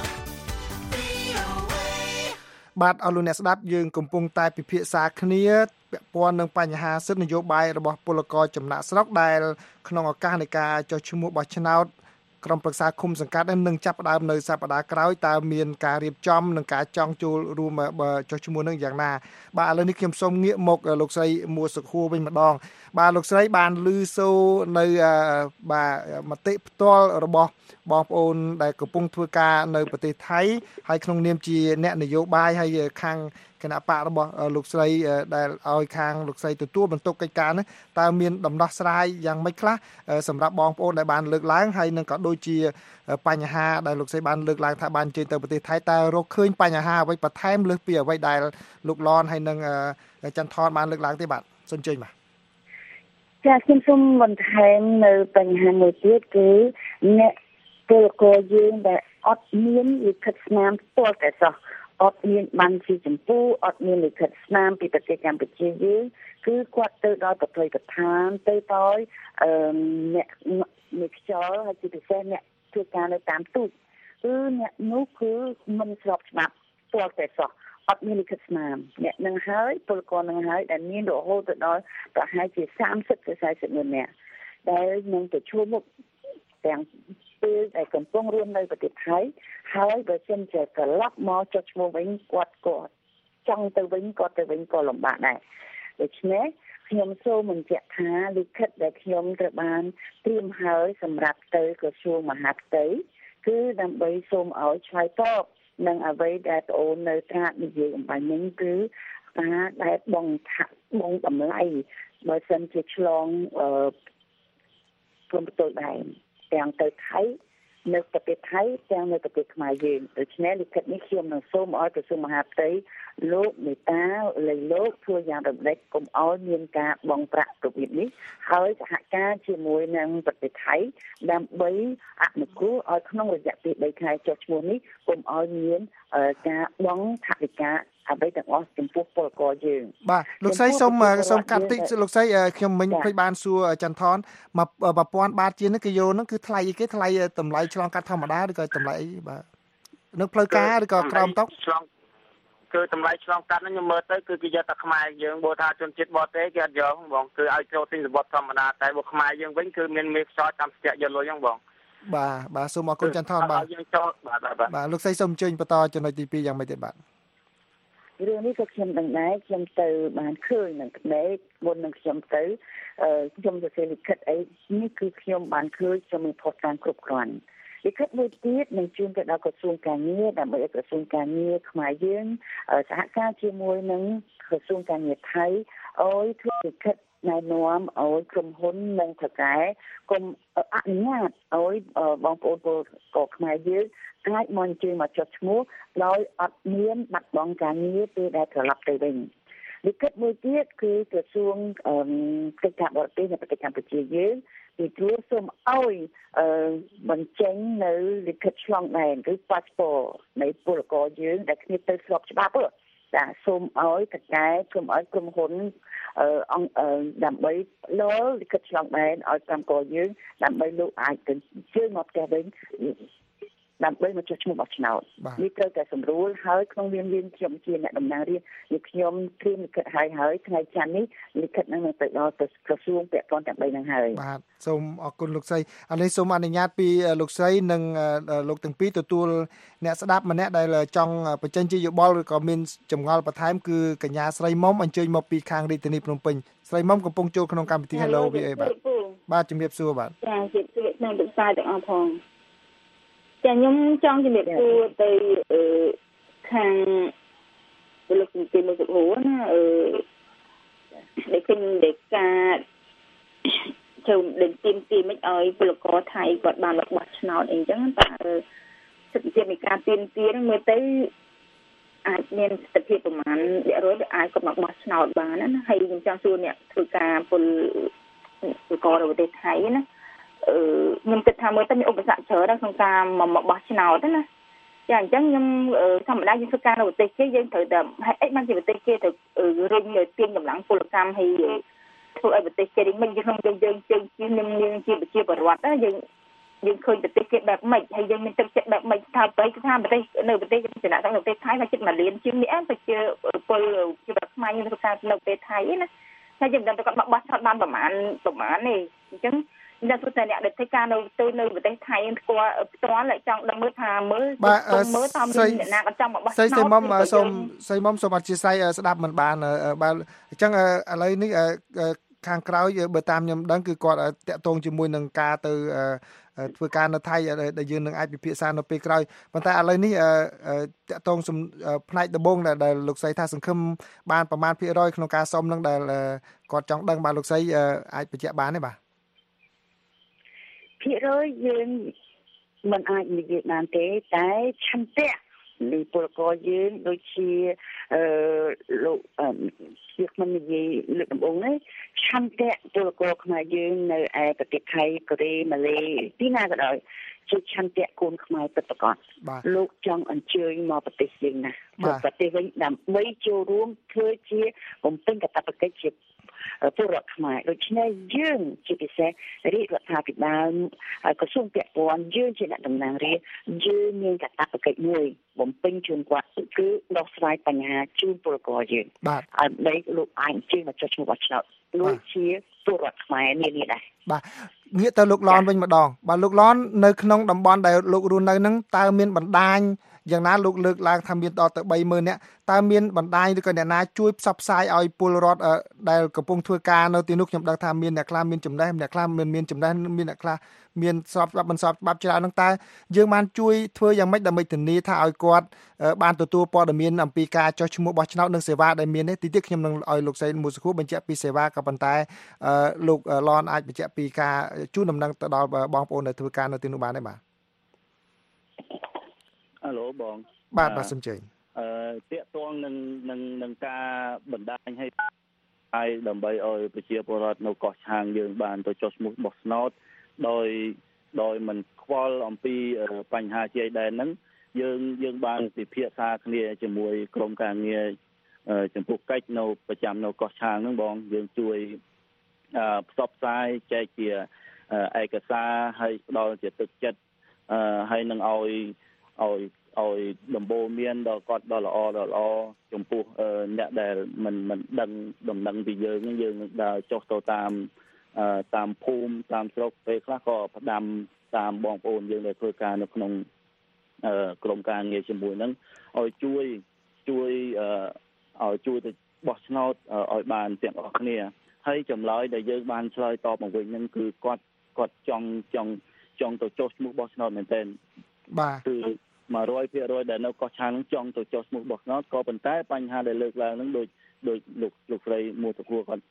VOA បាទអរលោកអ្នកស្ដាប់យើងកំពុងតែពិភាក្សាគ្នាពាក់ព័ន្ធនឹងបញ្ហាសិទ្ធិនយោបាយរបស់ពលករចំណាក់ស្រុកដែលក្នុងឱកាសនៃការចុះឈ្មោះបោះឆ្នោតក្រុមប្រឹក្សាឃុំសង្កាត់នឹងចាប់ផ្ដើមនៅសប្តាហ៍ក្រោយតើមានការរៀបចំនិងការចង់ចូលរួមចុះឈ្មោះនឹងយ៉ាងណាបាទឥឡូវនេះខ្ញុំសូមងាកមកលោកស្រីមួសុខួរវិញម្ដងបាទលោកស្រីបានឮសូរនៅបាទមតិផ្ទាល់របស់បងប្អូនដែលកំពុងធ្វើការនៅប្រទេសថៃហើយក្នុងនាមជាអ្នកនយោបាយហើយខាងគណៈបករបស់លោកស្រីដែលឲ្យខាងលោកស្រីទទួលបន្ទុកកិច្ចការនេះតើមានដំណោះស្រាយយ៉ាងម៉េចខ្លះសម្រាប់បងប្អូនដែលបានលើកឡើងហើយនឹងក៏ដូចជាបញ្ហាដែលលោកស្រីបានលើកឡើងថាបានជើញទៅប្រទេសថៃតើរកឃើញបញ្ហាអ្វីបន្ថែមលើសពីអ្វីដែលលោកលនហើយនឹងចន្ទថនបានលើកឡើងទេបាទសូមអញ្ជើញបាទចាខ្ញុំសូមបន្ថែមនៅបញ្ហាមួយទៀតគឺអ្នកពលករយើងដែលអត់មានលិខិតស្នាមផ្ទាល់តែសោះអត់មានបានជាចម្ពោះអត់មានលិខិតស្នាមពីប្រទេសកម្ពុជាយើងគឺគាត់ទៅដល់ប្រទេសប្រធានទៅដល់អ្នកខ្យល់ហើយជាពិសេសអ្នកធ្វើការនៅតាមទូតគឺអ្នកនោះគឺមិនស្របច្បាប់ផ្ទាល់តែសោះអត់មានលិខិតស្នាមអ្នកនឹងហើយពលករនឹងហើយដែលមានរហូតទៅដល់ប្រហែលជា30ទៅ40ម៉ឺននាក់ដែលនឹងប្រឈមមុខទាំងពេលដែលកំពុងរស់នៅប្រទេសថៃហើយបើសិនជាត្រឡប់មកចុះឈ្មោះវិញគាត់ចង់ទៅវិញគាត់ទៅវិញក៏លំបាកដែរដូច្នេះខ្ញុំសូមបញ្ជាក់ថាលិខិតដែលខ្ញុំត្រូវបានត្រៀមហើយសម្រាប់ទៅក្រសួងមហាផ្ទៃគឺដើម្បីសូមឲ្យឆ្លើយតបនឹងអ្វីដែលបងអូននៅត្រាតនិយាយអំបញ្ញមិញគឺការដែលបងតម្លៃបើសិនជាឆ្លងព្រំប្រទល់ដែនទាំងទៅថៃនៅប្រទេសថៃទាំងនៅប្រទេសខ្មែរយើងដូច្នេះលិខិតនេះខ្ញុំនឹងសូមឲ្យក្រសួងមហាផ្ទៃលោកមេត្តាលោកធ្វើយ៉ាងរំលេចកុំឲ្យមានការបង់ប្រាក់របៀបនេះហើយសហការជាមួយនឹងប្រទេសថៃដើម្បីអនុគ្រោះឲ្យក្នុងរយៈពេល3ខែចុះឈ្មោះនេះកុំឲ្យមានការបង់ថវិកាអ្វីទាំងអស់ចំពោះពលករយើងបាទលោកស្រីសូមកាត់តិចលោកស្រីខ្ញុំមិញភ្លេចបានសួរចន្ទថន1000បាតជាងនេះគេយកហ្នឹងគឺថ្លៃអីគេថ្លៃតម្លៃឆ្លងកាត់ធម្មតាឬក៏តម្លៃអីបាទនៅផ្លូវការឬក៏ក្រោមតុកឆ្លងគឺតម្លៃឆ្លងកាត់ហ្នឹងខ្ញុំមើលទៅគឺគេយកតែខ្មែរយើងបើថាជនជាតិបរទេសគេអត់យកបងគឺឲ្យចូលទិញសម្បត្តិធម្មតាតែបើខ្មែរយើងវិញគឺមានមេខ្យល់តាមស្ទាក់យកលុយហ្នឹងបងបាទសូមអរគុណចន្ទថនបាទយើងចូលបាទលោកស្រីសូមអញ្ជើញបន្តចំណុចទី2យ៉ាងម៉េចទៀតបាទរឿងនេះក៏ខ្ញុំដឹងដែរខ្ញុំទៅបានឃើញនឹងក្មេកមុននឹងខ្ញុំទៅខ្ញុំទៅសេលិខិតអីនេះគឺខ្ញុំបានឃើញខ្ញុំមានផុសតាំងគ្រប់គ្រាន់លិខិតមួយទៀតនឹងជូនទៅដល់ក្រសួងការងារដើម្បីឲ្យក្រសួងការងារខ្មែរយើងសហការជាមួយនឹងក្រសួងការងារថៃឲ្យធ្វើលិខិតណែនាំឲ្យក្រុមហ៊ុននិងថៅកែគុំអនុញ្ញាតឲ្យបងប្អូនពលករខ្មែរយើងអាចមកអញ្ជើញមកចុះឈ្មោះដោយអត់មានបាត់បង់ការងារពេលដែលត្រឡប់ទៅវិញលិខិតមួយទៀតគឺក្រសួងកិច្ចការបរទេសនៃប្រទេសកម្ពុជាយើងពីព្រោះសូមឲ្យបញ្ចេញនៅលិខិតឆ្លងដែនឬ passport នៃពលករយើងដែលគ្នាទៅស្របច្បាប់ចាសូមឲ្យតកែសូមឲ្យក្រុមហ៊ុនដើម្បីលលិខិតឆ្លងដែនឲ្យកម្មករយើងដើម្បីលោកអាចទៅជើញមកផ្ទះវិញដើម្បីមកចុះឈ្មោះបោះឆ្នោតនេះត្រូវតែសម្រួលហើយក្នុងនាមយើងខ្ញុំជាអ្នកតំណាងរាស្ត្រខ្ញុំត្រៀមលិខិតហើយថ្ងៃច័ន្ទនេះលិខិតនឹងទៅដល់ក្រសួងពាក់ព័ន្ធទាំង3នឹងហើយបាទសូមអរគុណលោកស្រីឥឡូវសូមអនុញ្ញាតពីលោកស្រីនិងលោកទាំងពីរទទួលអ្នកស្ដាប់ម្នាក់ដែលចង់បញ្ចេញជាយោបល់ឬក៏មានចម្ងល់បន្ថែមគឺកញ្ញាស្រីមុំអញ្ជើញមកពីខាងរាជធានីភ្នំពេញស្រីមុំកំពុងចូលក្នុងកម្មវិធី Hello VA បាទជំរាបសួរបាទចាជំរាបសួរខ្ញុំលោកស្រីទាំងអស់ផងចាខ្ញុំចង់ជំរាបសួរទៅខាងលោកជំទាវលោកសុភ័ក្រណាដែលឃើញដែលការចូលđếnទីមិនឲ្យពលករថៃគាត់បានបោះឆ្នោតអីចឹងតែសិទ្ធិភាពនៃការទាមទារហ្នឹងមើលទៅអាចមានសិទ្ធិភាពប្រមាណ100ដែលអាចគាត់មកបោះឆ្នោតបានណាហើយខ្ញុំចង់សួរអ្នកធ្វើការពលករនៅប្រទេសថៃណាខ្ញុំគិតថាមើលទៅមានឧបសគ្គច្រើនក្នុងការមកបោះឆ្នោតណាចាអញ្ចឹងខ្ញុំធម្មតាយើងធ្វើការនៅប្រទេសគេយើងត្រូវតែហេតុអីបានជាប្រទេសគេទៅរុញទាញកម្លាំងពលកម្មហើយធ្វើឲ្យប្រទេសគេវិញក្នុងយើងជើងជាប្រជាពលរដ្ឋណាយើងឃើញប្រទេសគេបែបម៉េចហើយយើងមានទឹកចិត្តបែបម៉េចថាប្រទេសនៅប្រទេសចំណាក់នៅប្រទេសថៃថាចិត្ត1លានជាងនេះប្រជាពលជាប្រខ្មែរយើងធ្វើការនៅប្រទេសថៃណាហើយយើងមិនដឹងគាត់មកបោះឆ្នោតបានប្រហែលនេះអញ្ចឹងអ្នកធ្វើតែអ្នកដែលធ្វើការនៅប្រទេសថៃស្គាល់ផ្ទាល់lạiចង់ដឹងមើលថាមើលតាមអ្នកណាក៏ចង់មកបោះឆ្នោតស្រីមុំសូមអធិស្ឋានស្ដាប់មិនបានបាទអញ្ចឹងឥឡូវនេះខាងក្រោយបើតាមខ្ញុំដឹងគឺគាត់តាក់ទងជាមួយនឹងការទៅធ្វើការនៅថៃដែលយើងនឹងអាចពិភាក្សានៅពេលក្រោយប៉ុន្តែឥឡូវនេះតាក់ទងផ្នែកដំបូងដែលលោកស្រីថាសង្ឃឹមបានប្រមាណភាគរយក្នុងការសុំនឹងដែលគាត់ចង់ដឹងបាទលោកស្រីអាចបញ្ជាក់បានទេបាទភាគរយយើងមិនអាចនិយាយបានទេតែឆន្ទៈនៃពលករយើងដូចជាលោកជាខ្ញុំនិយាយលើកដំបូងនេះឆន្ទៈពលករខ្មែរយើងនៅឯប្រទេសថៃកូរ៉េម៉ាឡេទីណាក៏ដោយជាឆន្ទៈកូនខ្មែរពិតប្រាកដលោកចង់អញ្ជើញមកប្រទេសយើងណាមកប្រទេសវិញដើម្បីចូលរួមធ្វើជាបំពេញកាតព្វកិច្ចជាពលរដ្ឋខ្មែរដូច្នេះយើងជាពិសេសរាជរដ្ឋាភិបាលក្រសួងពាក់ព័ន្ធយើងជាអ្នកតំណាងរាស្ត្រយើងមានកាតព្វកិច្ចមួយបំពេញជូនគាត់គឺដោះស្រាយបញ្ហាជូនពលករយើងបាទឲ្យលោកអាចជឿមកចុះឈ្មោះបោះឆ្នោតដូចជាពលរដ្ឋខ្មែរនេះដែរបាទងាកទៅលោកឡនវិញម្ដងបាទលោកឡននៅក្នុងតំបន់ដែលលោករស់នៅហ្នឹងតើមានបណ្ដាញយ៉ាងណាលោកលើកឡើងថាមានដល់ទៅ30000នាក់តើមានបណ្ដាញឬក៏អ្នកណាជួយផ្សព្វផ្សាយឲ្យពលរដ្ឋដែលកំពុងធ្វើការនៅទីនោះខ្ញុំដឹងថាមានអ្នកខ្លះមានចំណេះអ្នកខ្លះមិនមានចំណេះមានអ្នកខ្លះមានស្របច្បាប់មិនស្របច្បាប់ច្រើនហ្នឹងតើយើងបានជួយធ្វើយ៉ាងម៉េចដើម្បីធានាថាឲ្យគាត់បានទទួលព័ត៌មានអំពីការចុះឈ្មោះបោះឆ្នោតនិងសេវាដែលមាននេះទីទៀតខ្ញុំនឹងឲ្យលោកស្រីមួយសខួរបញ្ជាក់ពីសេវាក៏ប៉ុន្តែលោកឡនអាចបញ្ជាក់ពីការជូនដំណឹងទៅដល់បងប្អូនដែលធ្វើការនៅទីនោះបានទេបាទអាឡូបងបាទសូមជើញតាកតងនឹងការបណ្ដាញឲ្យដើម្បីឲ្យប្រជាពលរដ្ឋនៅកោះឆាងយើងបានទៅចុះឈ្មោះបោះឆ្នោតដោយមិនខ្វល់អំពីបញ្ហាជាយដែនហ្នឹងយើងបានពិភាក្សាគ្នាជាមួយក្រុមការងារចំពោះកិច្ចនៅប្រចាំនៅកោះឆាងហ្នឹងបងយើងជួយផ្សព្វផ្សាយចែកជាឯកសារហើយផ្ដល់ជាទឹកចិត្តហើយនឹងឲ្យដំបូន្មានដល់គាត់ដល់ល្អចំពោះអ្នកដែលមិនដឹងដំណឹងពីយើងនឹងដើរចុះទៅតាមភូមិតាមស្រុកពេលខ្លះក៏ផ្ដាំតាមបងប្អូនយើងដែលធ្វើការនៅក្នុងក្រុមការងារជាមួយនឹងឲ្យជួយទៅបោះឆ្នោតឲ្យបានទាំងអស់គ្នាហើយចម្លើយដែលយើងបានឆ្លើយតបមកវិញហ្នឹងគឺគាត់ចង់ទៅចុះឈ្មោះបោះឆ្នោតមែនទែនបាទគឺ100%ដែលនៅកោះឆាងនឹងចង់ទៅចុះឈ្មោះបោះឆ្នោតក៏ប៉ុន្តែបញ្ហាដែលលើកឡើងនឹងដូចលោកស្រីមួយសខួរគាត់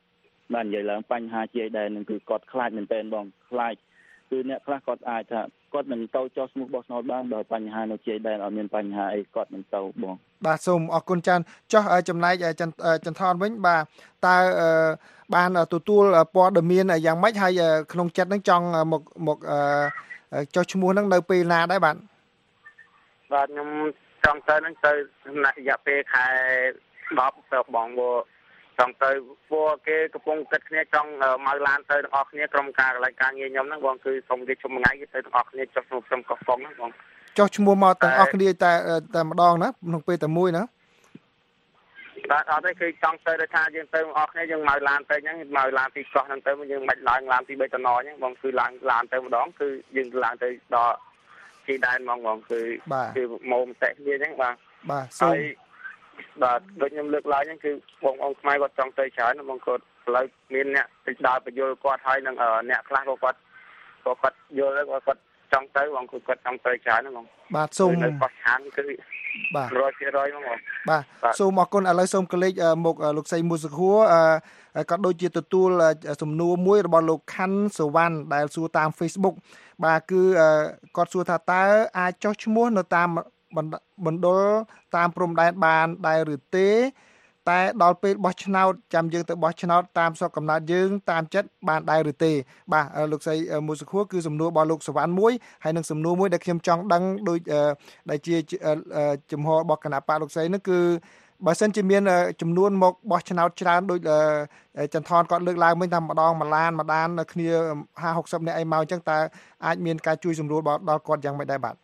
បាននិយាយឡើងបញ្ហាជាយដែរនឹងគឺគាត់ខ្លាចមែនទែនបងខ្លាចគឺអ្នកខ្លះគាត់អាចថាគាត់មិនទៅចោះឈ្មោះបោះឆ្នោតបានបើបញ្ហានៅជាយដែរអត់មានបញ្ហាអីគាត់មិនទៅបងបាទសូមអរគុណច្រើនចុះចំណែកចន្ទថនវិញបាទតើបានទទួលព័ត៌មានយ៉ាងម៉េចហើយក្នុងចិត្តនឹងចង់មកចុះឈ្មោះនឹងនៅពេលណាដែរបាទខ្ញុំចង់ទៅនឹងទៅរយៈពេលខែ10ទៅបងចង់ទៅពួកគេកំពុងគិតគ្នាចង់មកឡានទៅទាំងអស់គ្នាក្រុមការកន្លែងការងារខ្ញុំហ្នឹងបងគឺសូមគេជុំថ្ងៃទៅទាំងអស់គ្នាចុះឈ្មោះខ្ញុំកោះកុងហ្នឹងបងចុះឈ្មោះមកទាំងអស់គ្នាតែម្ដងណាក្នុងពេលតែមួយណាបាទអត់ទេគឺចង់ទៅដោយថាយើងទៅទាំងអស់គ្នាយើងមកឡានទៅអញ្ចឹងមកឡានពីកោះហ្នឹងទៅយើងមិនឡើងឡានពី3តំណអញ្ចឹងបងគឺឡើងឡានទៅម្ដងគឺយើងឡើងទៅដល់ទីដែនហ្មងគឺម៉ោមតែគ្នាអញ្ចឹងបាទសូមបាទដូចខ្ញុំលើកឡើងហ្នឹងគឺបងប្អូនខ្មែរគាត់ចង់ទៅច្រើនបងគាត់ឥឡូវមានអ្នកទៅដើរបញ្យល់គាត់ហើយនឹងអ្នកខ្លះគាត់យល់ហើយគាត់ចង់ទៅបងគាត់ចង់ទៅច្រើនហ្នឹងបងបាទសូមនៅកោះឆានគឺបាទ 100% ហ្មងបាទសូមអរគុណឥឡូវសូមកលេចមកលោកស្រីមូសុខួរក៏ដូចជាទទួលសំណួរមួយរបស់លោកខាន់សវណ្ណដែលសួរតាម Facebook បាទគឺគាត់សួរថាតើអាចចុះឈ្មោះនៅតាមមណ្ឌលតាមព្រំដែនបានដែរឬទេតែដល់ពេលបោះឆ្នោតចាំយើងទៅបោះឆ្នោតតាមស្រុកកំណើតយើងតាមចិត្តបានដែរឬទេបាទលោកស្រីមូសុខួរគឺសំណួររបស់លោកសវណ្ណមួយហើយនឹងសំណួរមួយដែលខ្ញុំចង់ដឹងដូចដែលជាជំហររបស់គណៈបកលោកស្រីនោះគឺបើសិនជាមានចំនួនមកបោះឆ្នោតច្រើនដូចចន្ទថនគាត់លើកឡើងវិញថាម្ដងម្លានម្ដានគ្នា50-60នាក់អីមកអញ្ចឹងតើអាចមានការជួយសម្រួលដល់គាត់យ៉ាងម៉េចដែរបាទ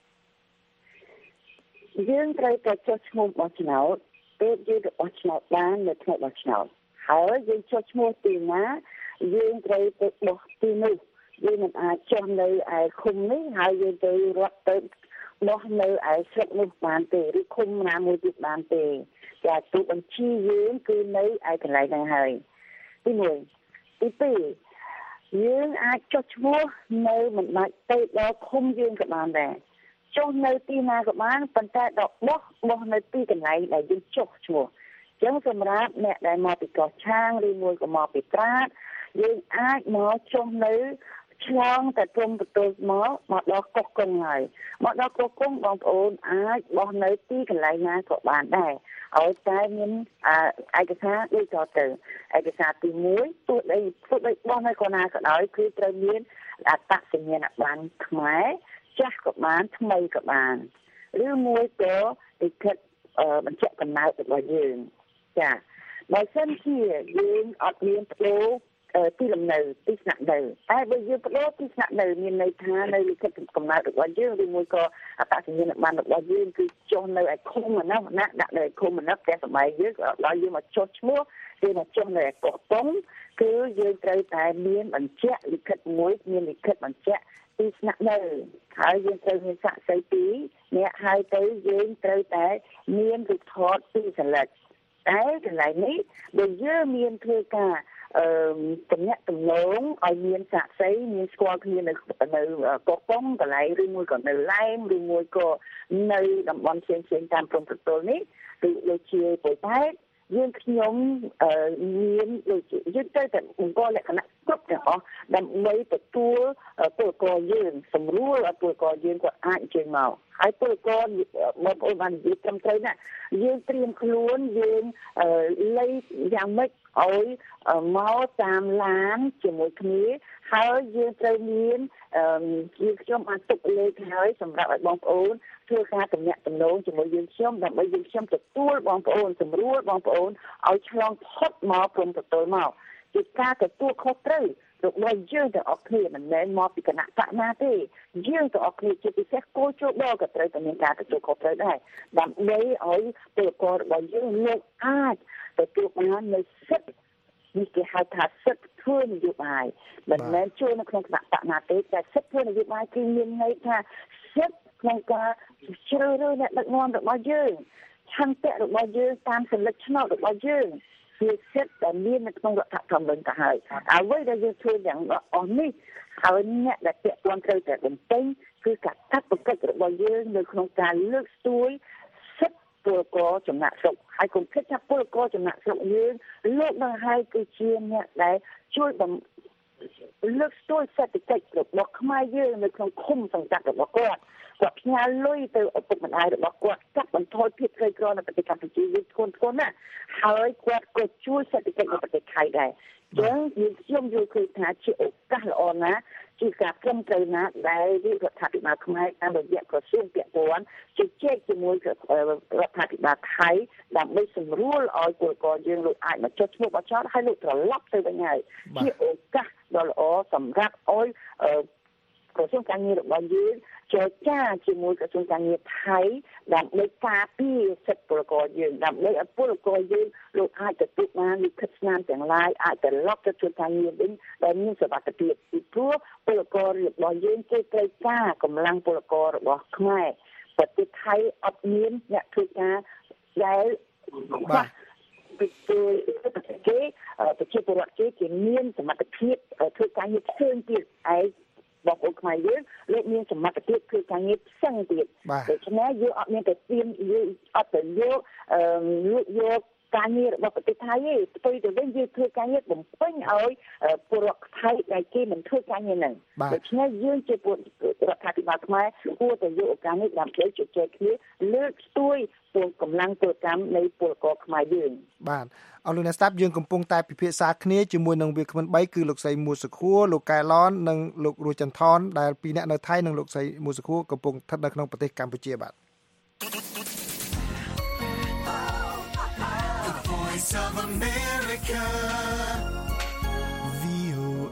យើងត្រូវតែចុះឈ្មោះបោះឆ្នោតពេលយើងទៅបោះឆ្នោតបាននៅថ្ងៃបោះឆ្នោតហើយយើងចុះឈ្មោះទីណាយើងត្រូវទៅបោះទីនោះយើងមិនអាចចុះនៅឯឃុំនេះហើយយើងទៅរត់ទៅបោះនៅឯស្រុកនោះបានទេឬឃុំណាមួយទៀតបានទេចាទូបញ្ជីយើងគឺនៅឯកន្លែងហ្នឹងហើយទី1ទី2យើងអាចចុះឈ្មោះនៅមិនបាច់ទៅដល់ឃុំយើងក៏បានដែរចុះនៅទីណាក៏បានប៉ុន្តែដល់បោះនៅទីកន្លែងដែលយើងចុះឈ្មោះអញ្ចឹងសម្រាប់អ្នកដែលមកពីកោះឆាងឬមួយក៏មកពីត្រាតយើងអាចមកចុះនៅឆ្លងតែព្រំប្រទល់មកដល់កោះកុងហើយមកដល់កោះកុងបងប្អូនអាចបោះនៅទីកន្លែងណាក៏បានដែរឲ្យតែមានឯកសារដូចតទៅឯកសារទី1ទោះបីបោះនៅកន្លែងណាក៏ដោយគឺត្រូវមានអត្តសញ្ញាណប័ណ្ណខ្មែរចាស់ក៏បានថ្មីក៏បានឬមួយក៏លិខិតបញ្ជាក់កំណើតរបស់យើងចាបើសិនជាយើងអត់មានប្ដូរទីលំនៅទីស្នាក់នៅតែបើយើងប្ដូរទីស្នាក់នៅមានន័យថានៅលិខិតកំណើតរបស់យើងឬមួយក៏អត្តសញ្ញាណប័ណ្ណរបស់យើងគឺចុះនៅឯឃុំណាដាក់នៅឯឃុំណាផ្ទះសម្បែងយើងដល់យើងមកចុះឈ្មោះគឺមកចុះនៅឯកោះកុងគឺយើងត្រូវតែមានបញ្ជាក់លិខិតមួយមានលិខិតបញ្ជាក់ទីស្នាក់នៅហើយយើងត្រូវមានសាក្សី2អ្នកហើយទៅយើងត្រូវតែមានរូបថតពីសន្លឹកតែកន្លែងនេះបើយើងមានធ្វើការតំណាក់តំណងឲ្យមានសាក្សីមានស្គាល់គ្នានៅកោះកុងកន្លែងឬមួយក៏នៅឡែមឬមួយក៏នៅតំបន់ផ្សេងៗតាមព្រំប្រទល់នេះគឺដូចជាប៉ុន្តែយើងខ្ញុំមានដូចយើងត្រូវតែបង្កលក្ខណៈគ្រប់ទាំងអស់ដើម្បីទទួលពលករយើងសម្រួលឲ្យពលករយើងគាត់អាចចេញមកហើយពលករបងប្អូនបាននិយាយត្រឹមត្រូវណាយើងត្រៀមខ្លួនយើងលៃយ៉ាងម៉េចឲ្យមកតាមឡានជាមួយគ្នាហើយយើងត្រូវមានយើងខ្ញុំបានទុកលេខហើយសម្រាប់ឲ្យបងប្អូនធ្វើការតំណាក់តំណងជាមួយយើងខ្ញុំដើម្បីយើងខ្ញុំទទួលបងប្អូនសម្រួលបងប្អូនឲ្យឆ្លងផុតមកព្រមទទួលមកជាការទទួលខុសត្រូវរបស់យើងទាំងអស់គ្នាមិនមែនមកពីគណៈបកណាទេយើងទាំងអស់គ្នាជាពិសេសគោលជោបក៏ត្រូវតែមានការទទួលខុសត្រូវដែរដើម្បីឲ្យពលកររបស់យើងលោកអាចទទួលបាននូវសិទ្ធិនេះគេហៅថាសិទ្ធិធ្វើនយោបាយមិនមែនចូលនៅក្នុងគណៈបកណាទេតែសិទ្ធិធ្វើនយោបាយគឺមានន័យថាសិទ្ធិក្នុងការជ្រើសរើសអ្នកដឹកនាំរបស់យើងឆន្ទៈរបស់យើងតាមសន្លឹកឆ្នោតរបស់យើងជាសិទ្ធិដែលមាននៅក្នុងរដ្ឋធម្មនុញ្ញទៅហើយអ្វីដែលយើងធ្វើយ៉ាងអស់នេះហើយអ្នកដែលពាក់ព័ន្ធត្រូវតែបំពេញគឺការកាត់បង្កិច្ចរបស់យើងនៅក្នុងការលើកស្ទួយសិទ្ធិពលករចំណាក់ស្រុកហើយកុំភ្លេចថាពលករចំណាក់ស្រុកយើងលោកនឹងហើយគឺជាអ្នកដែលជួយលើកស្ទួយសេដ្ឋកិច្ចរបស់ខ្មែរយើងនៅក្នុងឃុំសង្កាត់របស់គាត់ផ្ញើលុយទៅឪពុកម្ដាយរបស់គាត់កាត់បន្ថយភាពក្រីក្រនៅប្រទេសកម្ពុជាយើងធ្ងន់ធ្ងរណាស់ហើយគាត់ក៏ជួយសេដ្ឋកិច្ចនៅប្រទេសថៃដែរអញ្ចឹងខ្ញុំយល់ឃើញថាជាឱកាសល្អណាស់ជាការព្រមព្រៀងណាដែលរដ្ឋាភិបាលខ្មែរតាមរយៈក្រសួងពាក់ព័ន្ធជជែកជាមួយរដ្ឋាភិបាលថៃដើម្បីសម្រួលឲ្យពលករយើងលោកអាចមកចុះឈ្មោះបោះឆ្នោតហើយលោកត្រឡប់ទៅវិញហើយជាឱកាសដ៏ល្អសម្រាប់ឲ្យក្រសួងការងាររបស់យើងចរចាជាមួយក្រសួងការងារថៃដើម្បីការពារសិទ្ធិពលករយើងដើម្បីឲ្យពលករយើងលោកអាចទទួលបានលិខិតស្នាមទាំងឡាយអាចត្រឡប់ទៅធ្វើការងារវិញដែលមានសុវត្ថិភាពពីព្រោះពលកររបស់យើងគេត្រូវការកម្លាំងពលកររបស់ខ្មែរប្រទេសថៃអត់មានអ្នកធ្វើការដែលបាទពីគេប្រជាពលរដ្ឋគេមានសមត្ថភាពធ្វើការងារផ្សេងទៀតឯបងប្អូនខ្មែរយើងលោកមានសមត្ថភាពធ្វើការងារផ្សេងទៀតដូច្នេះយើងអត់មានតែទៀមយើងអត់ទៅយកការងាររបស់ប្រទេសថៃទេផ្ទុយទៅវិញយើងធ្វើការងារបំពេញឲ្យពលរដ្ឋថៃដែលគេមិនធ្វើការងារហ្នឹងដូច្នេះយើងជាពលរដ្ឋាភិបាលខ្មែរគួរតែយកឱកាសនេះដើម្បីជជែកគ្នាលើកស្ទួយកម្លាំងពលកម្មនៃពលករខ្មែរយើងបាទអរលោកអ្នកស្ដាប់យើងកំពុងតែពិភាក្សាគ្នាជាមួយនឹងវាគ្មិន3គឺលោកស្រីមួសុខួរលោកកែឡននិងលោករស់ចន្ទថនដែលពីរនាក់នៅថៃនិងលោកស្រីមួសុខួរកំពុងស្ថិតនៅក្នុងប្រទេសកម្ពុជាបាទ of America VOA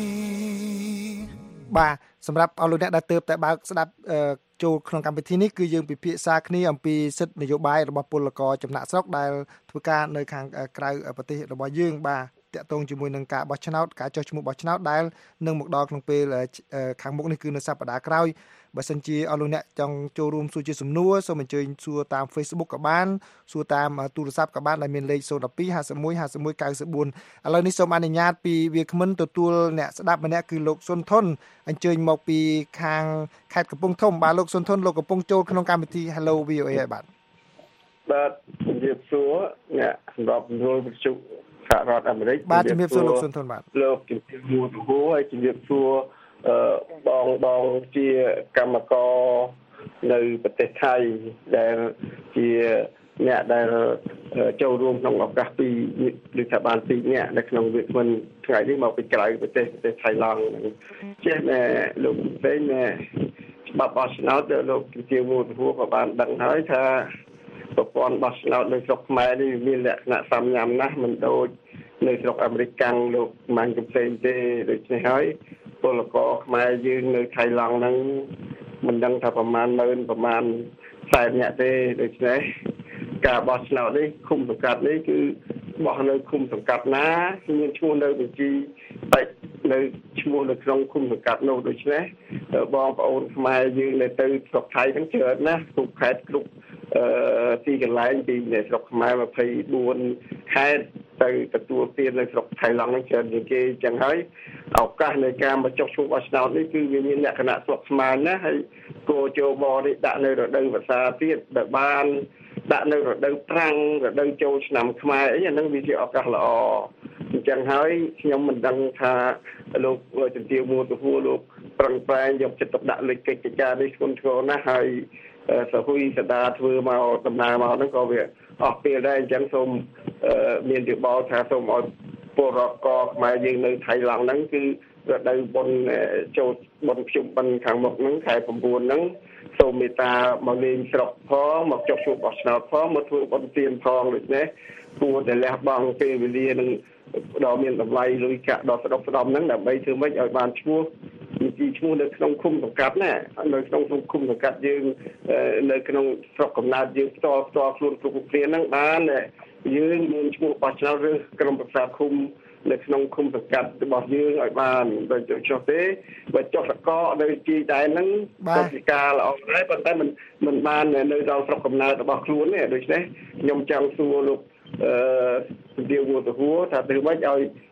បាទសម្រាប់អស់លោកអ្នកដែលទើបតែបើកស្ដាប់ចូលក្នុងកម្មវិធីនេះគឺយើងពិភាក្សាគ្នាអំពីសិទ្ធិនយោបាយរបស់ពលករចំណាក់ស្រុកដែលធ្វើការនៅខាងក្រៅប្រទេសរបស់យើងបាទតាក់ទងជាមួយនឹងការបោះឆ្នោតការចុះឈ្មោះបោះឆ្នោតដែលនឹងមកដល់ក្នុងពេលខាងមុខនេះគឺនៅសប្តាហ៍ក្រោយបើសិនជាអស់លោកអ្នកចង់ចូលរួមសួរជាសំណួរសូមអញ្ជើញសួរតាម Facebook ក៏បានសួរតាមទូរស័ព្ទក៏បានដែលមានលេខ012 51 51 94ឥឡូវនេះសូមអនុញ្ញាតពីវាគ្មិនទទួលអ្នកស្ដាប់ម្នាក់គឺលោកសុនថុនអញ្ជើញមកពីខាងខេត្តកំពង់ធំបាទលោកសុនថុនលោកកំពុងចូលក្នុងកម្មវិធី Hello VOA ហើយបាទជំរាបសួរអ្នកសម្របសម្រួលវិទ្យុសហរដ្ឋអាមេរិកបាទជំរាបសួរលោកសុនថុនបាទលោកជំរាបសួរទៅហើយជំរាបសួរបងជាកម្មករនៅប្រទេសថៃដែលជាអ្នកដែលចូលរួមក្នុងឱកាសពីឬថាបានពីអ្នកនៅក្នុងវាគ្មិនថ្ងៃនេះមកពីក្រៅប្រទេសថៃឡង់ចេះលោកពេញច្បាប់បោះឆ្នោតលោកជាវូតហួរក៏បានដឹងហើយថាប្រព័ន្ធបោះឆ្នោតនៅស្រុកខ្មែរនេះមានលក្ខណៈសាមញ្ញណាស់មិនដូចនៅស្រុកអាមេរិកកាំងលោកម៉ាញ់កំផ្សេងទេដូច្នេះហើយពលករខ្មែរយើងនៅថៃឡង់ហ្នឹងមិនដឹងថាប្រមាណម៉ឺនប្រមាណ40នាក់ទេដូច្នេះការបោះឆ្នោតនេះឃុំសង្កាត់នេះគឺបោះនៅឃុំសង្កាត់ណាមានឈ្មោះនៅបញ្ជីតែនៅឈ្មោះនៅក្នុងឃុំសង្កាត់នោះដូច្នេះបងប្អូនខ្មែរយើងនៅទៅស្រុកថៃហ្នឹងច្រើនណាស់គ្រប់ខេត្តគ្រប់ទីកន្លែងពីស្រុកខ្មែរ24ខេត្តទៅទទួលទាននៅស្រុកថៃឡង់ហ្នឹងច្រើនជាងគេអញ្ចឹងហើយឱកាសនៃការមកចុះឈ្មោះបោះឆ្នោតនេះគឺវាមានលក្ខណៈស្មុគស្មាញណាស់ហើយគោជបនេះដាក់នៅរដូវវស្សាទៀតដែលបានដាក់នៅរដូវប្រាំងរដូវចូលឆ្នាំខ្មែរអីអាហ្នឹងវាជាឱកាសល្អអញ្ចឹងហើយខ្ញុំមិនដឹងថាលោកជំទាវមួតហួរលោកប្រឹងប្រែងយកចិត្តទុកដាក់លើកិច្ចការនេះធ្ងន់ធ្ងរណាស់ហើយសហុយសដាធ្វើមកដំណើរមកហ្នឹងក៏វាអស់ពេលដែរអញ្ចឹងសូមមានយោបល់ថាសូមឲ្យពលរដ្ឋខ្មែរយើងនៅថៃឡង់ហ្នឹងគឺរដូវបុណ្យចូលបុណ្យភ្ជុំបិណ្ឌខាងមុខហ្នឹងខែ9ហ្នឹងសូមមេត្តាមកលេងស្រុកផងមកចុះជួបបោះឆ្នោតផងមកធ្វើបុណ្យទានផងដូចនេះគួរតែលះបង់ពេលវេលានឹងដ៏មានតម្លៃលុយកាក់ដ៏ស្ដុកស្ដំហ្នឹងដើម្បីធ្វើម៉េចឲ្យបានឈ្មោះនៅក្នុងឃុំសង្កាត់ណានៅក្នុងឃុំសង្កាត់យើងនៅក្នុងស្រុកកំណើតយើងផ្ទាល់ខ្លួនគ្រប់គ្នាហ្នឹងបានយើងមានឈ្មោះបោះឆ្នោតឬក្រុមប្រឹក្សាឃុំនៅក្នុងឃុំសង្កាត់របស់យើងឲ្យបានបើចុះទេបើចុះសកលនៅជីដែរហ្នឹងក៏ជាការល្អដែរប៉ុន្តែមិនបាននៅដល់ស្រុកកំណើតរបស់ខ្លួនទេដូច្នេះខ្ញុំចង់សួរលោកជំទាវវូតហួរថាធ្វើម៉េចឲ្យ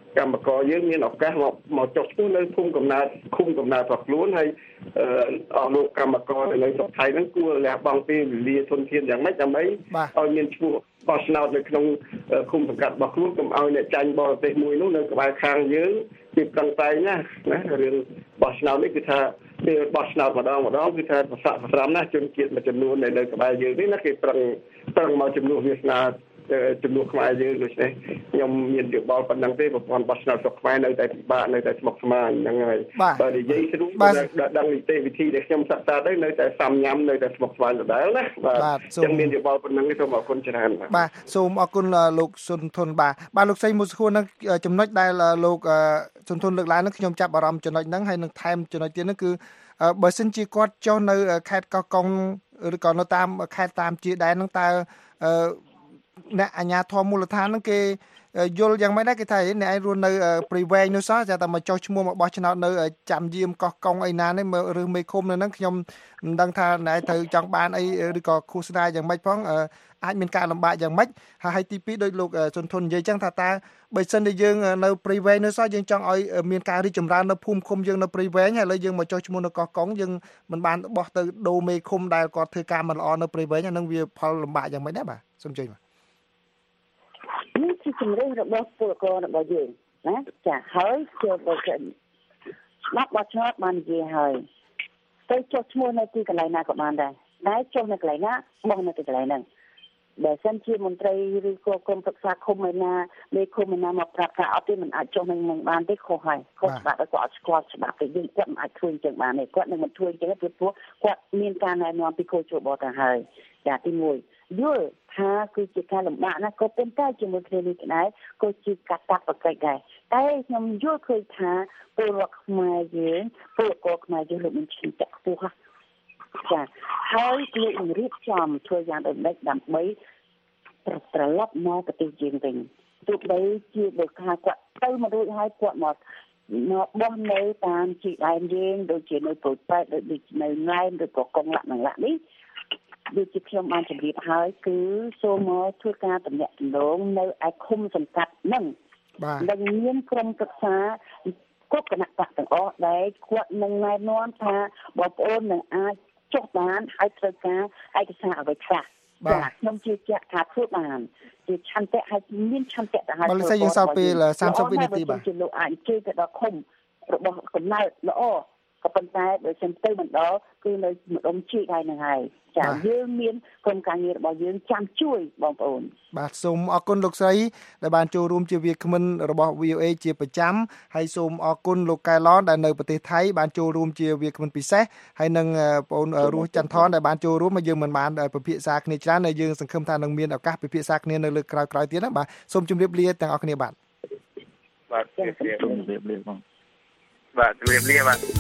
កម្មករយើងមានឱកាសមកចុះឈ្មោះនៅភូមិកំណើតរបស់ខ្លួនហើយអស់លោកកម្មករនៅស្រុកថៃហ្នឹងគួរលះបង់ពេលវេលាធនធានយ៉ាងម៉េចដើម្បីឲ្យមានឈ្មោះបោះឆ្នោតនៅក្នុងឃុំសង្កាត់របស់ខ្លួនកុំឲ្យអ្នកចាញ់បរទេសមួយនោះនៅក្បែរខាងយើងពីប្រឹងប្រែងណារឿងបោះឆ្នោតនេះគឺថាពេលបោះឆ្នោតម្ដងគឺថាប្រសាស្រាំណាស់ជនជាតិមួយចំនួននៅក្បែរយើងនេះណាគេប្រឹងមកជំនួសវាសនាចំនួនខ្មែរយើងដូច្នេះខ្ញុំមានយោបល់ប៉ុណ្ណឹងទេប្រព័ន្ធបោះឆ្នោតស្រុកខ្មែរនៅតែពិបាកនៅតែស្មុគស្មាញហ្នឹងហើយបើនិយាយស្រួលដឹងនីតិវិធីដែលខ្ញុំសិក្សាទៅនៅតែសាំញ៉ាំនៅតែស្មុគស្មាញដដែលណាបាទខ្ញុំមានយោបល់ប៉ុណ្ណឹងទេសូមអរគុណច្រើនបាទសូមអរគុណលោកសុនធុនបាទលោកស្រីមួយសួរនឹងចំណុចដែលលោកសុនធុនលើកឡើងនឹងខ្ញុំចាប់អារម្មណ៍ចំណុចហ្នឹងហើយនឹងថែមចំណុចទៀតហ្នឹងគឺបើសិនជាគាត់ចុះនៅខេត្តកោះកុងឬក៏នៅតាមខេត្តតាមជាដែនហ្នឹងតើអ្នកអាជ្ញាធរមូលដ្ឋានហ្នឹងគេយល់យ៉ាងម៉េចដែរគេថាអ្នកឯងរស់នៅព្រៃវែងនោះសោះតែមកចុះឈ្មោះមកបោះឆ្នោតនៅចាំយាមកោះកុងអីណានេះឬមេឃុំនៅហ្នឹងខ្ញុំមិនដឹងថាអ្នកឯងត្រូវចង់បានអីឬក៏ឃោសនាយ៉ាងម៉េចផងអាចមានការលំបាកយ៉ាងម៉េចហើយទី2ដោយលោកសុនធុននិយាយចឹងថាតើបើសិនជាយើងនៅព្រៃវែងនោះសោះយើងចង់ឲ្យមានការរីកចម្រើននៅភូមិឃុំយើងនៅព្រៃវែងហើយឥឡូវយើងមកចុះឈ្មោះនៅកោះកុងយើងមិនបានបោះទៅដូរមេឃុំដែលគាត់ធ្វើការមិនល្អនៅព្រៃវែងហ្នឹងវាផលលំបាកយ៉ាងម៉េចដែរបាទសូមជួយបាទនេះជាជំរឿនរបស់ពលកររបស់យើងណាចាហើយជាបើច្បាប់បោះឆ្នោតបាននិយាយហើយទៅចុះឈ្មោះនៅទីកន្លែងណាក៏បានដែរតែចុះនៅកន្លែងណាបោះនៅទីកន្លែងហ្នឹងបើសិនជាមន្ត្រីឬក៏ក្រុមប្រឹក្សាឃុំឯណាមេឃុំឯណាមកប្រាប់ថាអត់ទេមិនអាចចុះនឹងបានទេខុសហើយខុសច្បាប់គាត់អត់ស្គាល់ច្បាប់ទេយើងគាត់មិនអាចធ្វើអញ្ចឹងបានទេគាត់នឹងមិនធ្វើអញ្ចឹងទេព្រោះគាត់មានការណែនាំពីគោលយោបល់ទៅហើយចាទី1យល់ថាគឺជាការលំបាកណាស់ក៏ប៉ុន្តែជាមួយគ្នានេះដែរក៏ជាការតាក់ប្រកែកដែរតែខ្ញុំយល់ឃើញថាពលរដ្ឋខ្មែរយើងពលករខ្មែរយើងលោកមានឈ្មោះតាក់ខ្ពស់ចាហើយគេនឹងរៀបចំធ្វើយ៉ាងដូចម្ដេចដើម្បីត្រឡប់មកប្រទេសយើងវិញទោះបីជាបើថាគាត់ទៅមករួចហើយគាត់មកបោះនៅតាមជីដែនយើងដូចជានៅព្រៃប៉ែតដូចនៅណែនឬក៏កុងឡាក់នឹងឡាក់នេះដូចជាខ្ញុំបានជម្រាបហើយគឺសូមមកធ្វើការតំណាក់តំណងនៅឯឃុំសង្កាត់ហ្នឹងបាទនឹងមានក្រុមប្រឹក្សាគ្រប់គណៈបកទាំងអស់ដែលគាត់នឹងណែនាំថាបងប្អូននឹងអាចចុះបានហើយត្រូវការឯកសារអ្វីខ្លះបាទខ្ញុំជឿជាក់ថាធ្វើបានជាឆន្ទៈហើយមានឆន្ទៈទៅហើយបើសិនយើងសល់ពេល30វិនាទីបាទជាលោកអាចជឿទៅដល់ឃុំរបស់កំណើតល្អក៏ប៉ុន្តែបើសិនទៅមិនដល់គឺនៅម្ដុំជីកហើយនឹងហើយចាយើងមានក្រុមការងាររបស់យើងចាំជួយបងប្អូនបាទសូមអរគុណលោកស្រីដែលបានចូលរួមជាវាគ្មិនរបស់ VOA ជាប្រចាំហើយសូមអរគុណលោកកែឡនដែលនៅប្រទេសថៃបានចូលរួមជាវាគ្មិនពិសេសហើយនឹងបងអូនរស់ចន្ទថនដែលបានចូលរួមមកយើងមិនបានពិភាក្សាគ្នាច្រើនហើយយើងសង្ឃឹមថានឹងមានឱកាសពិភាក្សាគ្នានៅលើក្រោយៗទៀតណាបាទសូមជម្រាបលាទាំងអស់គ្នាបាទបាទជម្រាបលាបងបាទជម្រាបលាបាទ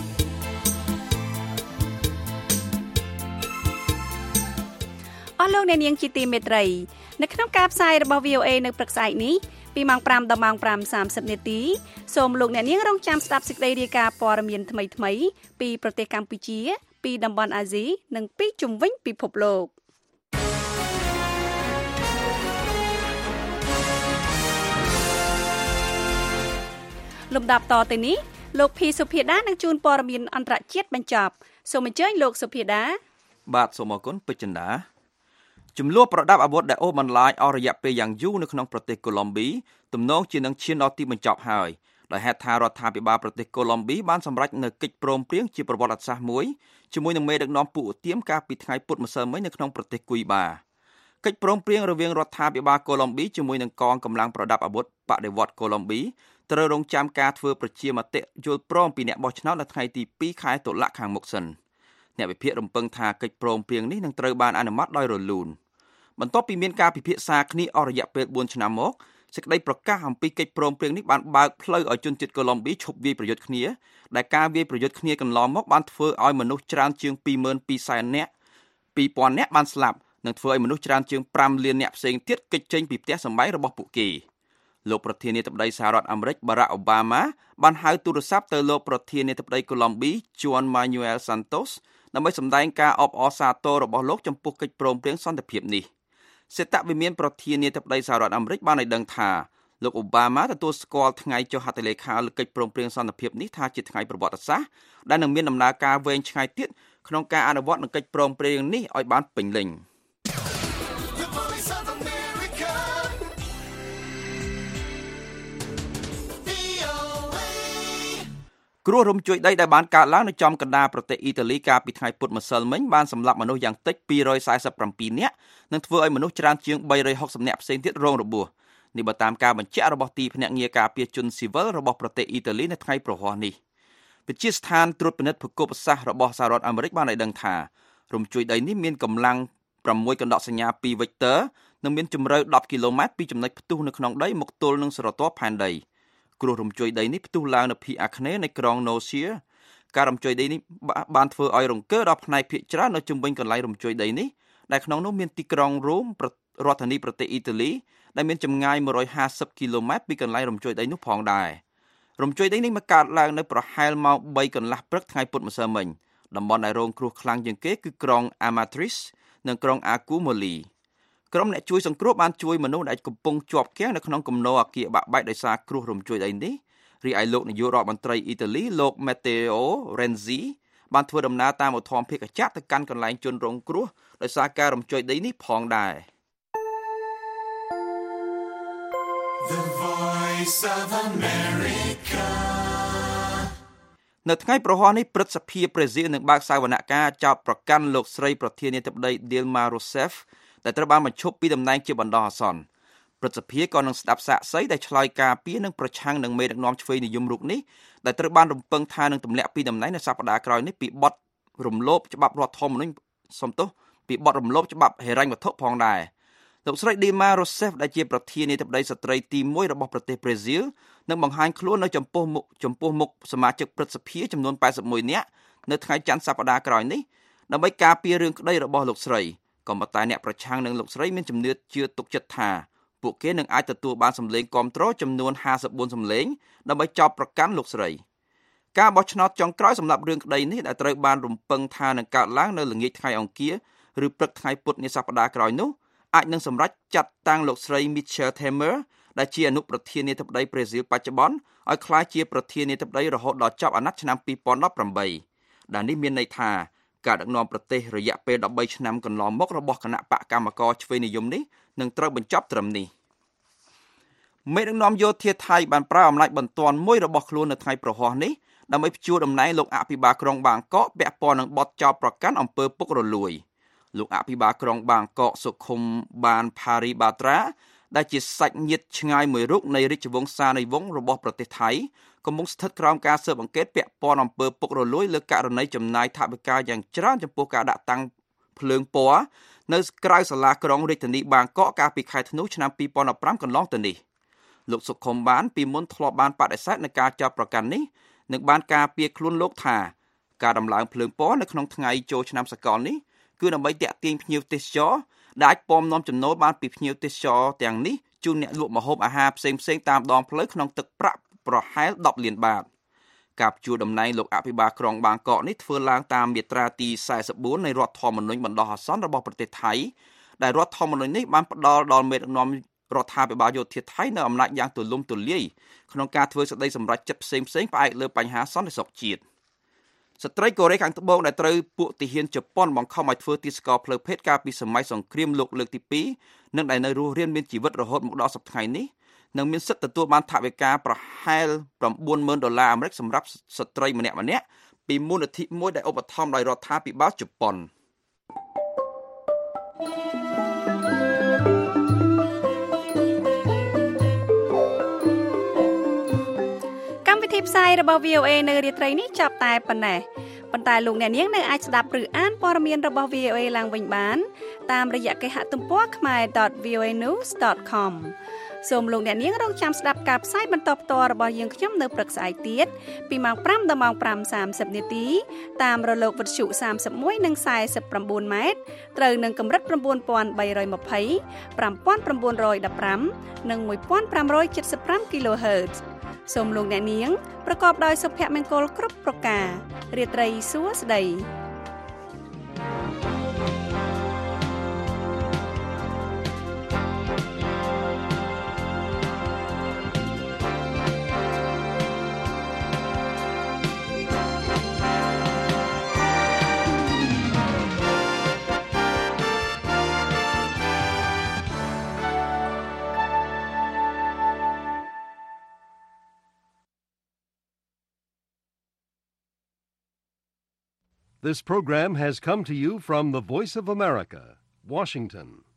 អស់លោកអ្នកនាងជាទីមេត្រីនៅក្នុងការផ្សាយរបស់ VOA នៅព្រឹកស្អែកនេះពីម៉ោង5ដល់ម៉ោង5:30នាទីសូមលោកអ្នកនាងរងចាំស្ដាប់សេចក្តីរាយការណ៍ព័ត៌មានថ្មីៗពីប្រទេសកម្ពុជាពីតំបន់អាស៊ីនិងពីជុំវិញពិភពលោកលំដាប់តទៅនេះលោកភីសុភាដានឹងជួនព័ត៌មានអន្តរជាតិបញ្ចប់សូមអញ្ជើញលោកសុភាដាបាទសូមអរគុណពេជ្រចិន្តាចំនួនប្រដាប់អាវុធដែលអូសបន្លាយអស់រយៈពេលយ៉ាងយូរនៅក្នុងប្រទេសកូឡុំប៊ីទំនងជានឹងឈានដល់ទីបញ្ចប់ហើយដោយហេតុថារដ្ឋាភិបាលប្រទេសកូឡុំប៊ីបានសម្រេចនូវកិច្ចព្រមព្រៀងជាប្រវត្តិសាស្ត្រមួយជាមួយនឹងមេដឹកនាំពួកឧទាមកាលពីថ្ងៃពុធម្សិលមិញនៅក្នុងប្រទេសគុយបាកិច្ចព្រមព្រៀងរវាងរដ្ឋាភិបាលកូឡុំប៊ីជាមួយនឹងកងកម្លាំងប្រដាប់អាវុធបដិវត្តកូឡុំប៊ីត្រូវរងចាំការធ្វើប្រជាមតិយល់ព្រមពីអ្នកបោះឆ្នោតនៅថ្ងៃទី2ខែតុលាខាងមុខសិនអ្នកវិភាគរំពឹងថាកិច្ចព្រមព្រៀងនេះនឹងត្រូវបានអនុម័តដោយរលូនបន្ទាប់ពីមានការពិភាក្សាគ្នាអស់រយៈពេល4ឆ្នាំមកសេចក្តីប្រកាសអំពីកិច្ចព្រមព្រៀងនេះបានបើកផ្លូវឲ្យជនជាតិកូឡុំប៊ីឈប់វាយប្រយុទ្ធគ្នាដែលការវាយប្រយុទ្ធគ្នាកន្លងមកបានធ្វើឲ្យមនុស្សច្រើនជាង 22,000 នាក់ 2,000 នាក់បានស្លាប់និងធ្វើឲ្យមនុស្សច្រើនជាង 5 លាននាក់ផ្សេងទៀតគេចចេញពីផ្ទះសម្បែងរបស់ពួកគេលោកប្រធានាធិបតីសហរដ្ឋអាមេរិក Barack Obama បានហៅទូរស័ព្ទទៅលោកប្រធានាធិបតីកូឡុំប៊ី Juan Manuel Santos ដើម្បីសម្ដែងការអបអរសាទររបស់លោកចំពោះកិច្ចព្រមព្រៀងសន្តិភាពនេះសេតវិមានប្រធានាធិបតីសហរដ្ឋអាមេរិកបានឲ្យដឹងថាលោកអូបាម៉ាទទួលស្គាល់ថ្ងៃចុះហត្ថលេខាលើកិច្ចព្រមព្រៀងសន្តិភាពនេះថាជាថ្ងៃប្រវត្តិសាស្ត្រដែលនឹងមានដំណើរការវែងឆ្ងាយទៀតក្នុងការអនុវត្តនឹងកិច្ចព្រមព្រៀងនេះឲ្យបានពេញលេញគ្រោះរំជួយដីដែលបានកើតឡើងនៅចំកណ្ដាលប្រទេសអ៊ីតាលីកាលពីថ្ងៃពុធម្សិលមិញបានសម្លាប់មនុស្សយ៉ាងតិច247នាក់និងធ្វើឲ្យមនុស្សច្រើនជាង360នាក់ផ្សេងទៀតរងរបួសនេះបើតាមការបញ្ជាក់របស់ទីភ្នាក់ងារការពារជនស៊ីវិលរបស់ប្រទេសអ៊ីតាលីនៅថ្ងៃប្រហ័សនេះវិទ្យាស្ថានត្រួតពិនិត្យភូកុបសាស្ត្ររបស់សហរដ្ឋអាមេរិកបានឲ្យដឹងថារំជួយដីនេះមានកម្លាំង6កណ្ដកសញ្ញា2 Richter និងមានជម្រៅ10គីឡូម៉ែត្រពីចំណុចផ្ទុះនៅក្នុងដីមកទល់នឹងស្រទាប់ផែនដីគ្រោះរំជួយដីនេះផ្ទុះឡើងនៅភាគអាគ្នេយ៍នៃក្រុង Norcia ការរំជួយដីនេះបានធ្វើឲ្យរង្គើដល់ផ្នែកភាគច្រើននៅជុំវិញកន្លែងរំជួយដីនេះដែលក្នុងនោះមានទីក្រុងរ៉ូមរដ្ឋធានីប្រទេសអ៊ីតាលីដែលមានចម្ងាយ150គីឡូម៉ែត្រពីកន្លែងរំជួយដីនោះផងដែររំជួយដីនេះមកកើតឡើងនៅប្រហែលម៉ោង3កន្លះព្រឹកថ្ងៃពុធម្សិលមិញតំបន់ដែលរងគ្រោះខ្លាំងជាងគេគឺក្រុង Amatrice និងក្រុង Accumoli ក្រុមអ្នកជួយសង្គ្រោះបានជួយមនុស្សដែលកំពុងជាប់គាំងនៅក្នុងគំនរអគារបាក់បែកដោយសារគ្រោះរំជួយដីនេះរីឯលោកនាយករដ្ឋមន្ត្រីអ៊ីតាលីលោក Matteo Renzi បានធ្វើដំណើរតាមឧទ្ធម្ភាគចក្រទៅកាន់កន្លែងជនរងគ្រោះដោយសារការរំជួយដីនេះផងដែរ The Voice of America នៅថ្ងៃប្រហ័សនេះព្រឹទ្ធសភាប្រេស៊ីលនឹងបើកសវនកម្មចោទប្រកាន់លោកស្រីប្រធានាធិបតី Dilma Rousseff ដែលត្រូវបានបញ្ឈប់ពីតំណែងជាបណ្ដោះអាសន្នព្រឹទ្ធសភាក៏នឹងស្ដាប់សាកសីដែលឆ្លើយការពីនឹងប្រឆាំងនឹងមេដឹកនាំឆ្វេងនិយមរូបនេះដែលត្រូវបានរំពឹងថានឹងទម្លាក់ពីតំណែងនៅសប្តាហ៍ក្រោយនេះពីបទរំលោភច្បាប់រដ្ឋធម្មនុញ្ញពីបទរំលោភច្បាប់ហិរញ្ញវត្ថុផងដែរលោកស្រី Dilma Rousseff ដែលជាប្រធានាធិបតីស្ត្រីទី1របស់ប្រទេសប្រេស៊ីលនឹងបង្ហាញខ្លួននៅចំពោះមុខសមាជិកព្រឹទ្ធសភាចំនួន81នាក់នៅថ្ងៃច័ន្ទសប្តាហ៍ក្រោយនេះដើម្បីការពាររឿងក្តីរបស់លោកស្រីក៏ប៉ុន្តែអ្នកប្រឆាំងនឹងលោកស្រីមានជំនឿជឿទុកចិត្តថាពួកគេនឹងអាចទទួលបានសម្លេងគាំទ្រចំនួន54សម្លេងដើម្បីចោទប្រកាន់លោកស្រីការបោះឆ្នោតចុងក្រោយសម្រាប់រឿងក្តីនេះដែលត្រូវបានរំពឹងថានឹងកើតឡើងនៅល្ងាចថ្ងៃអង្គារឬព្រឹកថ្ងៃពុធនាសប្តាហ៍ក្រោយនោះអាចនឹងសម្រេចចាត់តាំងលោកស្រី Michelle Temer ដែលជាអនុប្រធានាធិបតីប្រេស៊ីលបច្ចុប្បន្នឲ្យក្លាយជាប្រធានាធិបតីរហូតដល់ចប់អាណត្តិឆ្នាំ2018ដែលនេះមានន័យថាការដឹកនាំប្រទេសរយៈពេល13ឆ្នាំកន្លងមករបស់គណៈបកកម្មករឆ្វេងនិយមនេះនឹងត្រូវបញ្ចប់ត្រឹមនេះមេដឹកនាំយោធាថៃបានប្រើអំណាចបន្ទាន់មួយរបស់ខ្លួននៅថ្ងៃប្រហ័សនេះដើម្បីផ្ជួសតំណែងលោកអភិបាលក្រុងបាងកកពាក់ព័ន្ធនឹងបទចោទប្រកាន់អំពើពុករលួយលោកអភិបាលក្រុងបាងកកសុខុមបានផារីបាត្រាដែលជាសាច់ញាតិឆ្ងាយមួយរូបនៃរាជវង្សានុវង្សរបស់ប្រទេសថៃកំពុងស្ថិតក្រោមការស៊ើបអង្កេតពាក់ព័ន្ធអំពើពុករលួយលើករណីចំណាយថវិកាយ៉ាងច្រើនចំពោះការដាក់តាំងភ្លើងពណ៌នៅក្រៅសាលាក្រុងរាជធានីបាងកកកាលពីខែធ្នូឆ្នាំ2015កន្លងទៅនេះលោកសុខុមបានពីមុនធ្លាប់បានបដិសេធនឹងការចាប់ប្រកាន់នេះនិងបានការពារខ្លួនលោកថាការដំឡើងភ្លើងពណ៌នៅក្នុងថ្ងៃចូលឆ្នាំសកលនេះគឺដើម្បីទាក់ទាញភ្ញៀវទេសចរដែលអាចពំនាំចំណូលបានពីភ្ញៀវទេសចរទាំងនេះជូនអ្នកលក់ម្ហូបអាហារផ្សេងៗតាមដងផ្លូវក្នុងទឹកប្រាក់ប្រហែល10លានបាតការជួលតំណែងលោកអភិបាលក្រុងបាងកកនេះធ្វើឡើងតាមមាត្រាទី44នៃរដ្ឋធម្មនុញ្ញបណ្ដោះអាសន្នរបស់ប្រទេសថៃដែលរដ្ឋធម្មនុញ្ញនេះបានផ្ដល់ដល់មេដឹកនាំរដ្ឋាភិបាលយោធាថៃនៅអំណាចយ៉ាងទូលំទូលាយក្នុងការធ្វើសេចក្តីសម្រេចចិត្តផ្សេងៗផ្អែកលើបញ្ហាសន្តិសុខជាតិស្ត្រីកូរ៉េខាងត្បូងដែលត្រូវពួកទាហានជប៉ុនបង្ខំឲ្យធ្វើទាសករផ្លូវភេទកាលពីសម័យសង្គ្រាមលោកលើកទី2និងដែលនៅរស់រានមានជីវិតរហូតមកដល់សប្តាហ៍នេះនឹងមានសិទ្ធិទទួលបានថវិកាប្រហែល$90,000អាមេរិកសម្រាប់ស្ត្រីម្នាក់ពីមូលនិធិមួយដែលឧបត្ថម្ភដោយរដ្ឋាភិបាលជប៉ុនកម្មវិធីផ្សាយរបស់ VOA នៅរាត្រីនេះចាប់តែប៉ុណ្ណេះប៉ុន្តែលោកអ្នកនាងនៅអាចស្ដាប់ឬអានព័ត៌មានរបស់ VOA ឡើងវិញបានតាមរយៈគេហទំព័រ khmer.voanews.com សូមលោកអ្នកនាងរងចាំស្ដាប់ការផ្សាយបន្តផ្ទាល់របស់យើងខ្ញុំនៅព្រឹកស្អែកទៀតពីម៉ោង5ដល់ម៉ោង5:30នាទីតាមរលកវិទ្យុ31និង49ម៉ែត្រត្រូវនឹងកម្រិត9320 5915និង1575 kHz សូមលោកអ្នកនាងប្រកបដោយសុភមង្គលគ្រប់ប្រការរាត្រីសួស្តី This program has come to you from the Voice of America, Washington.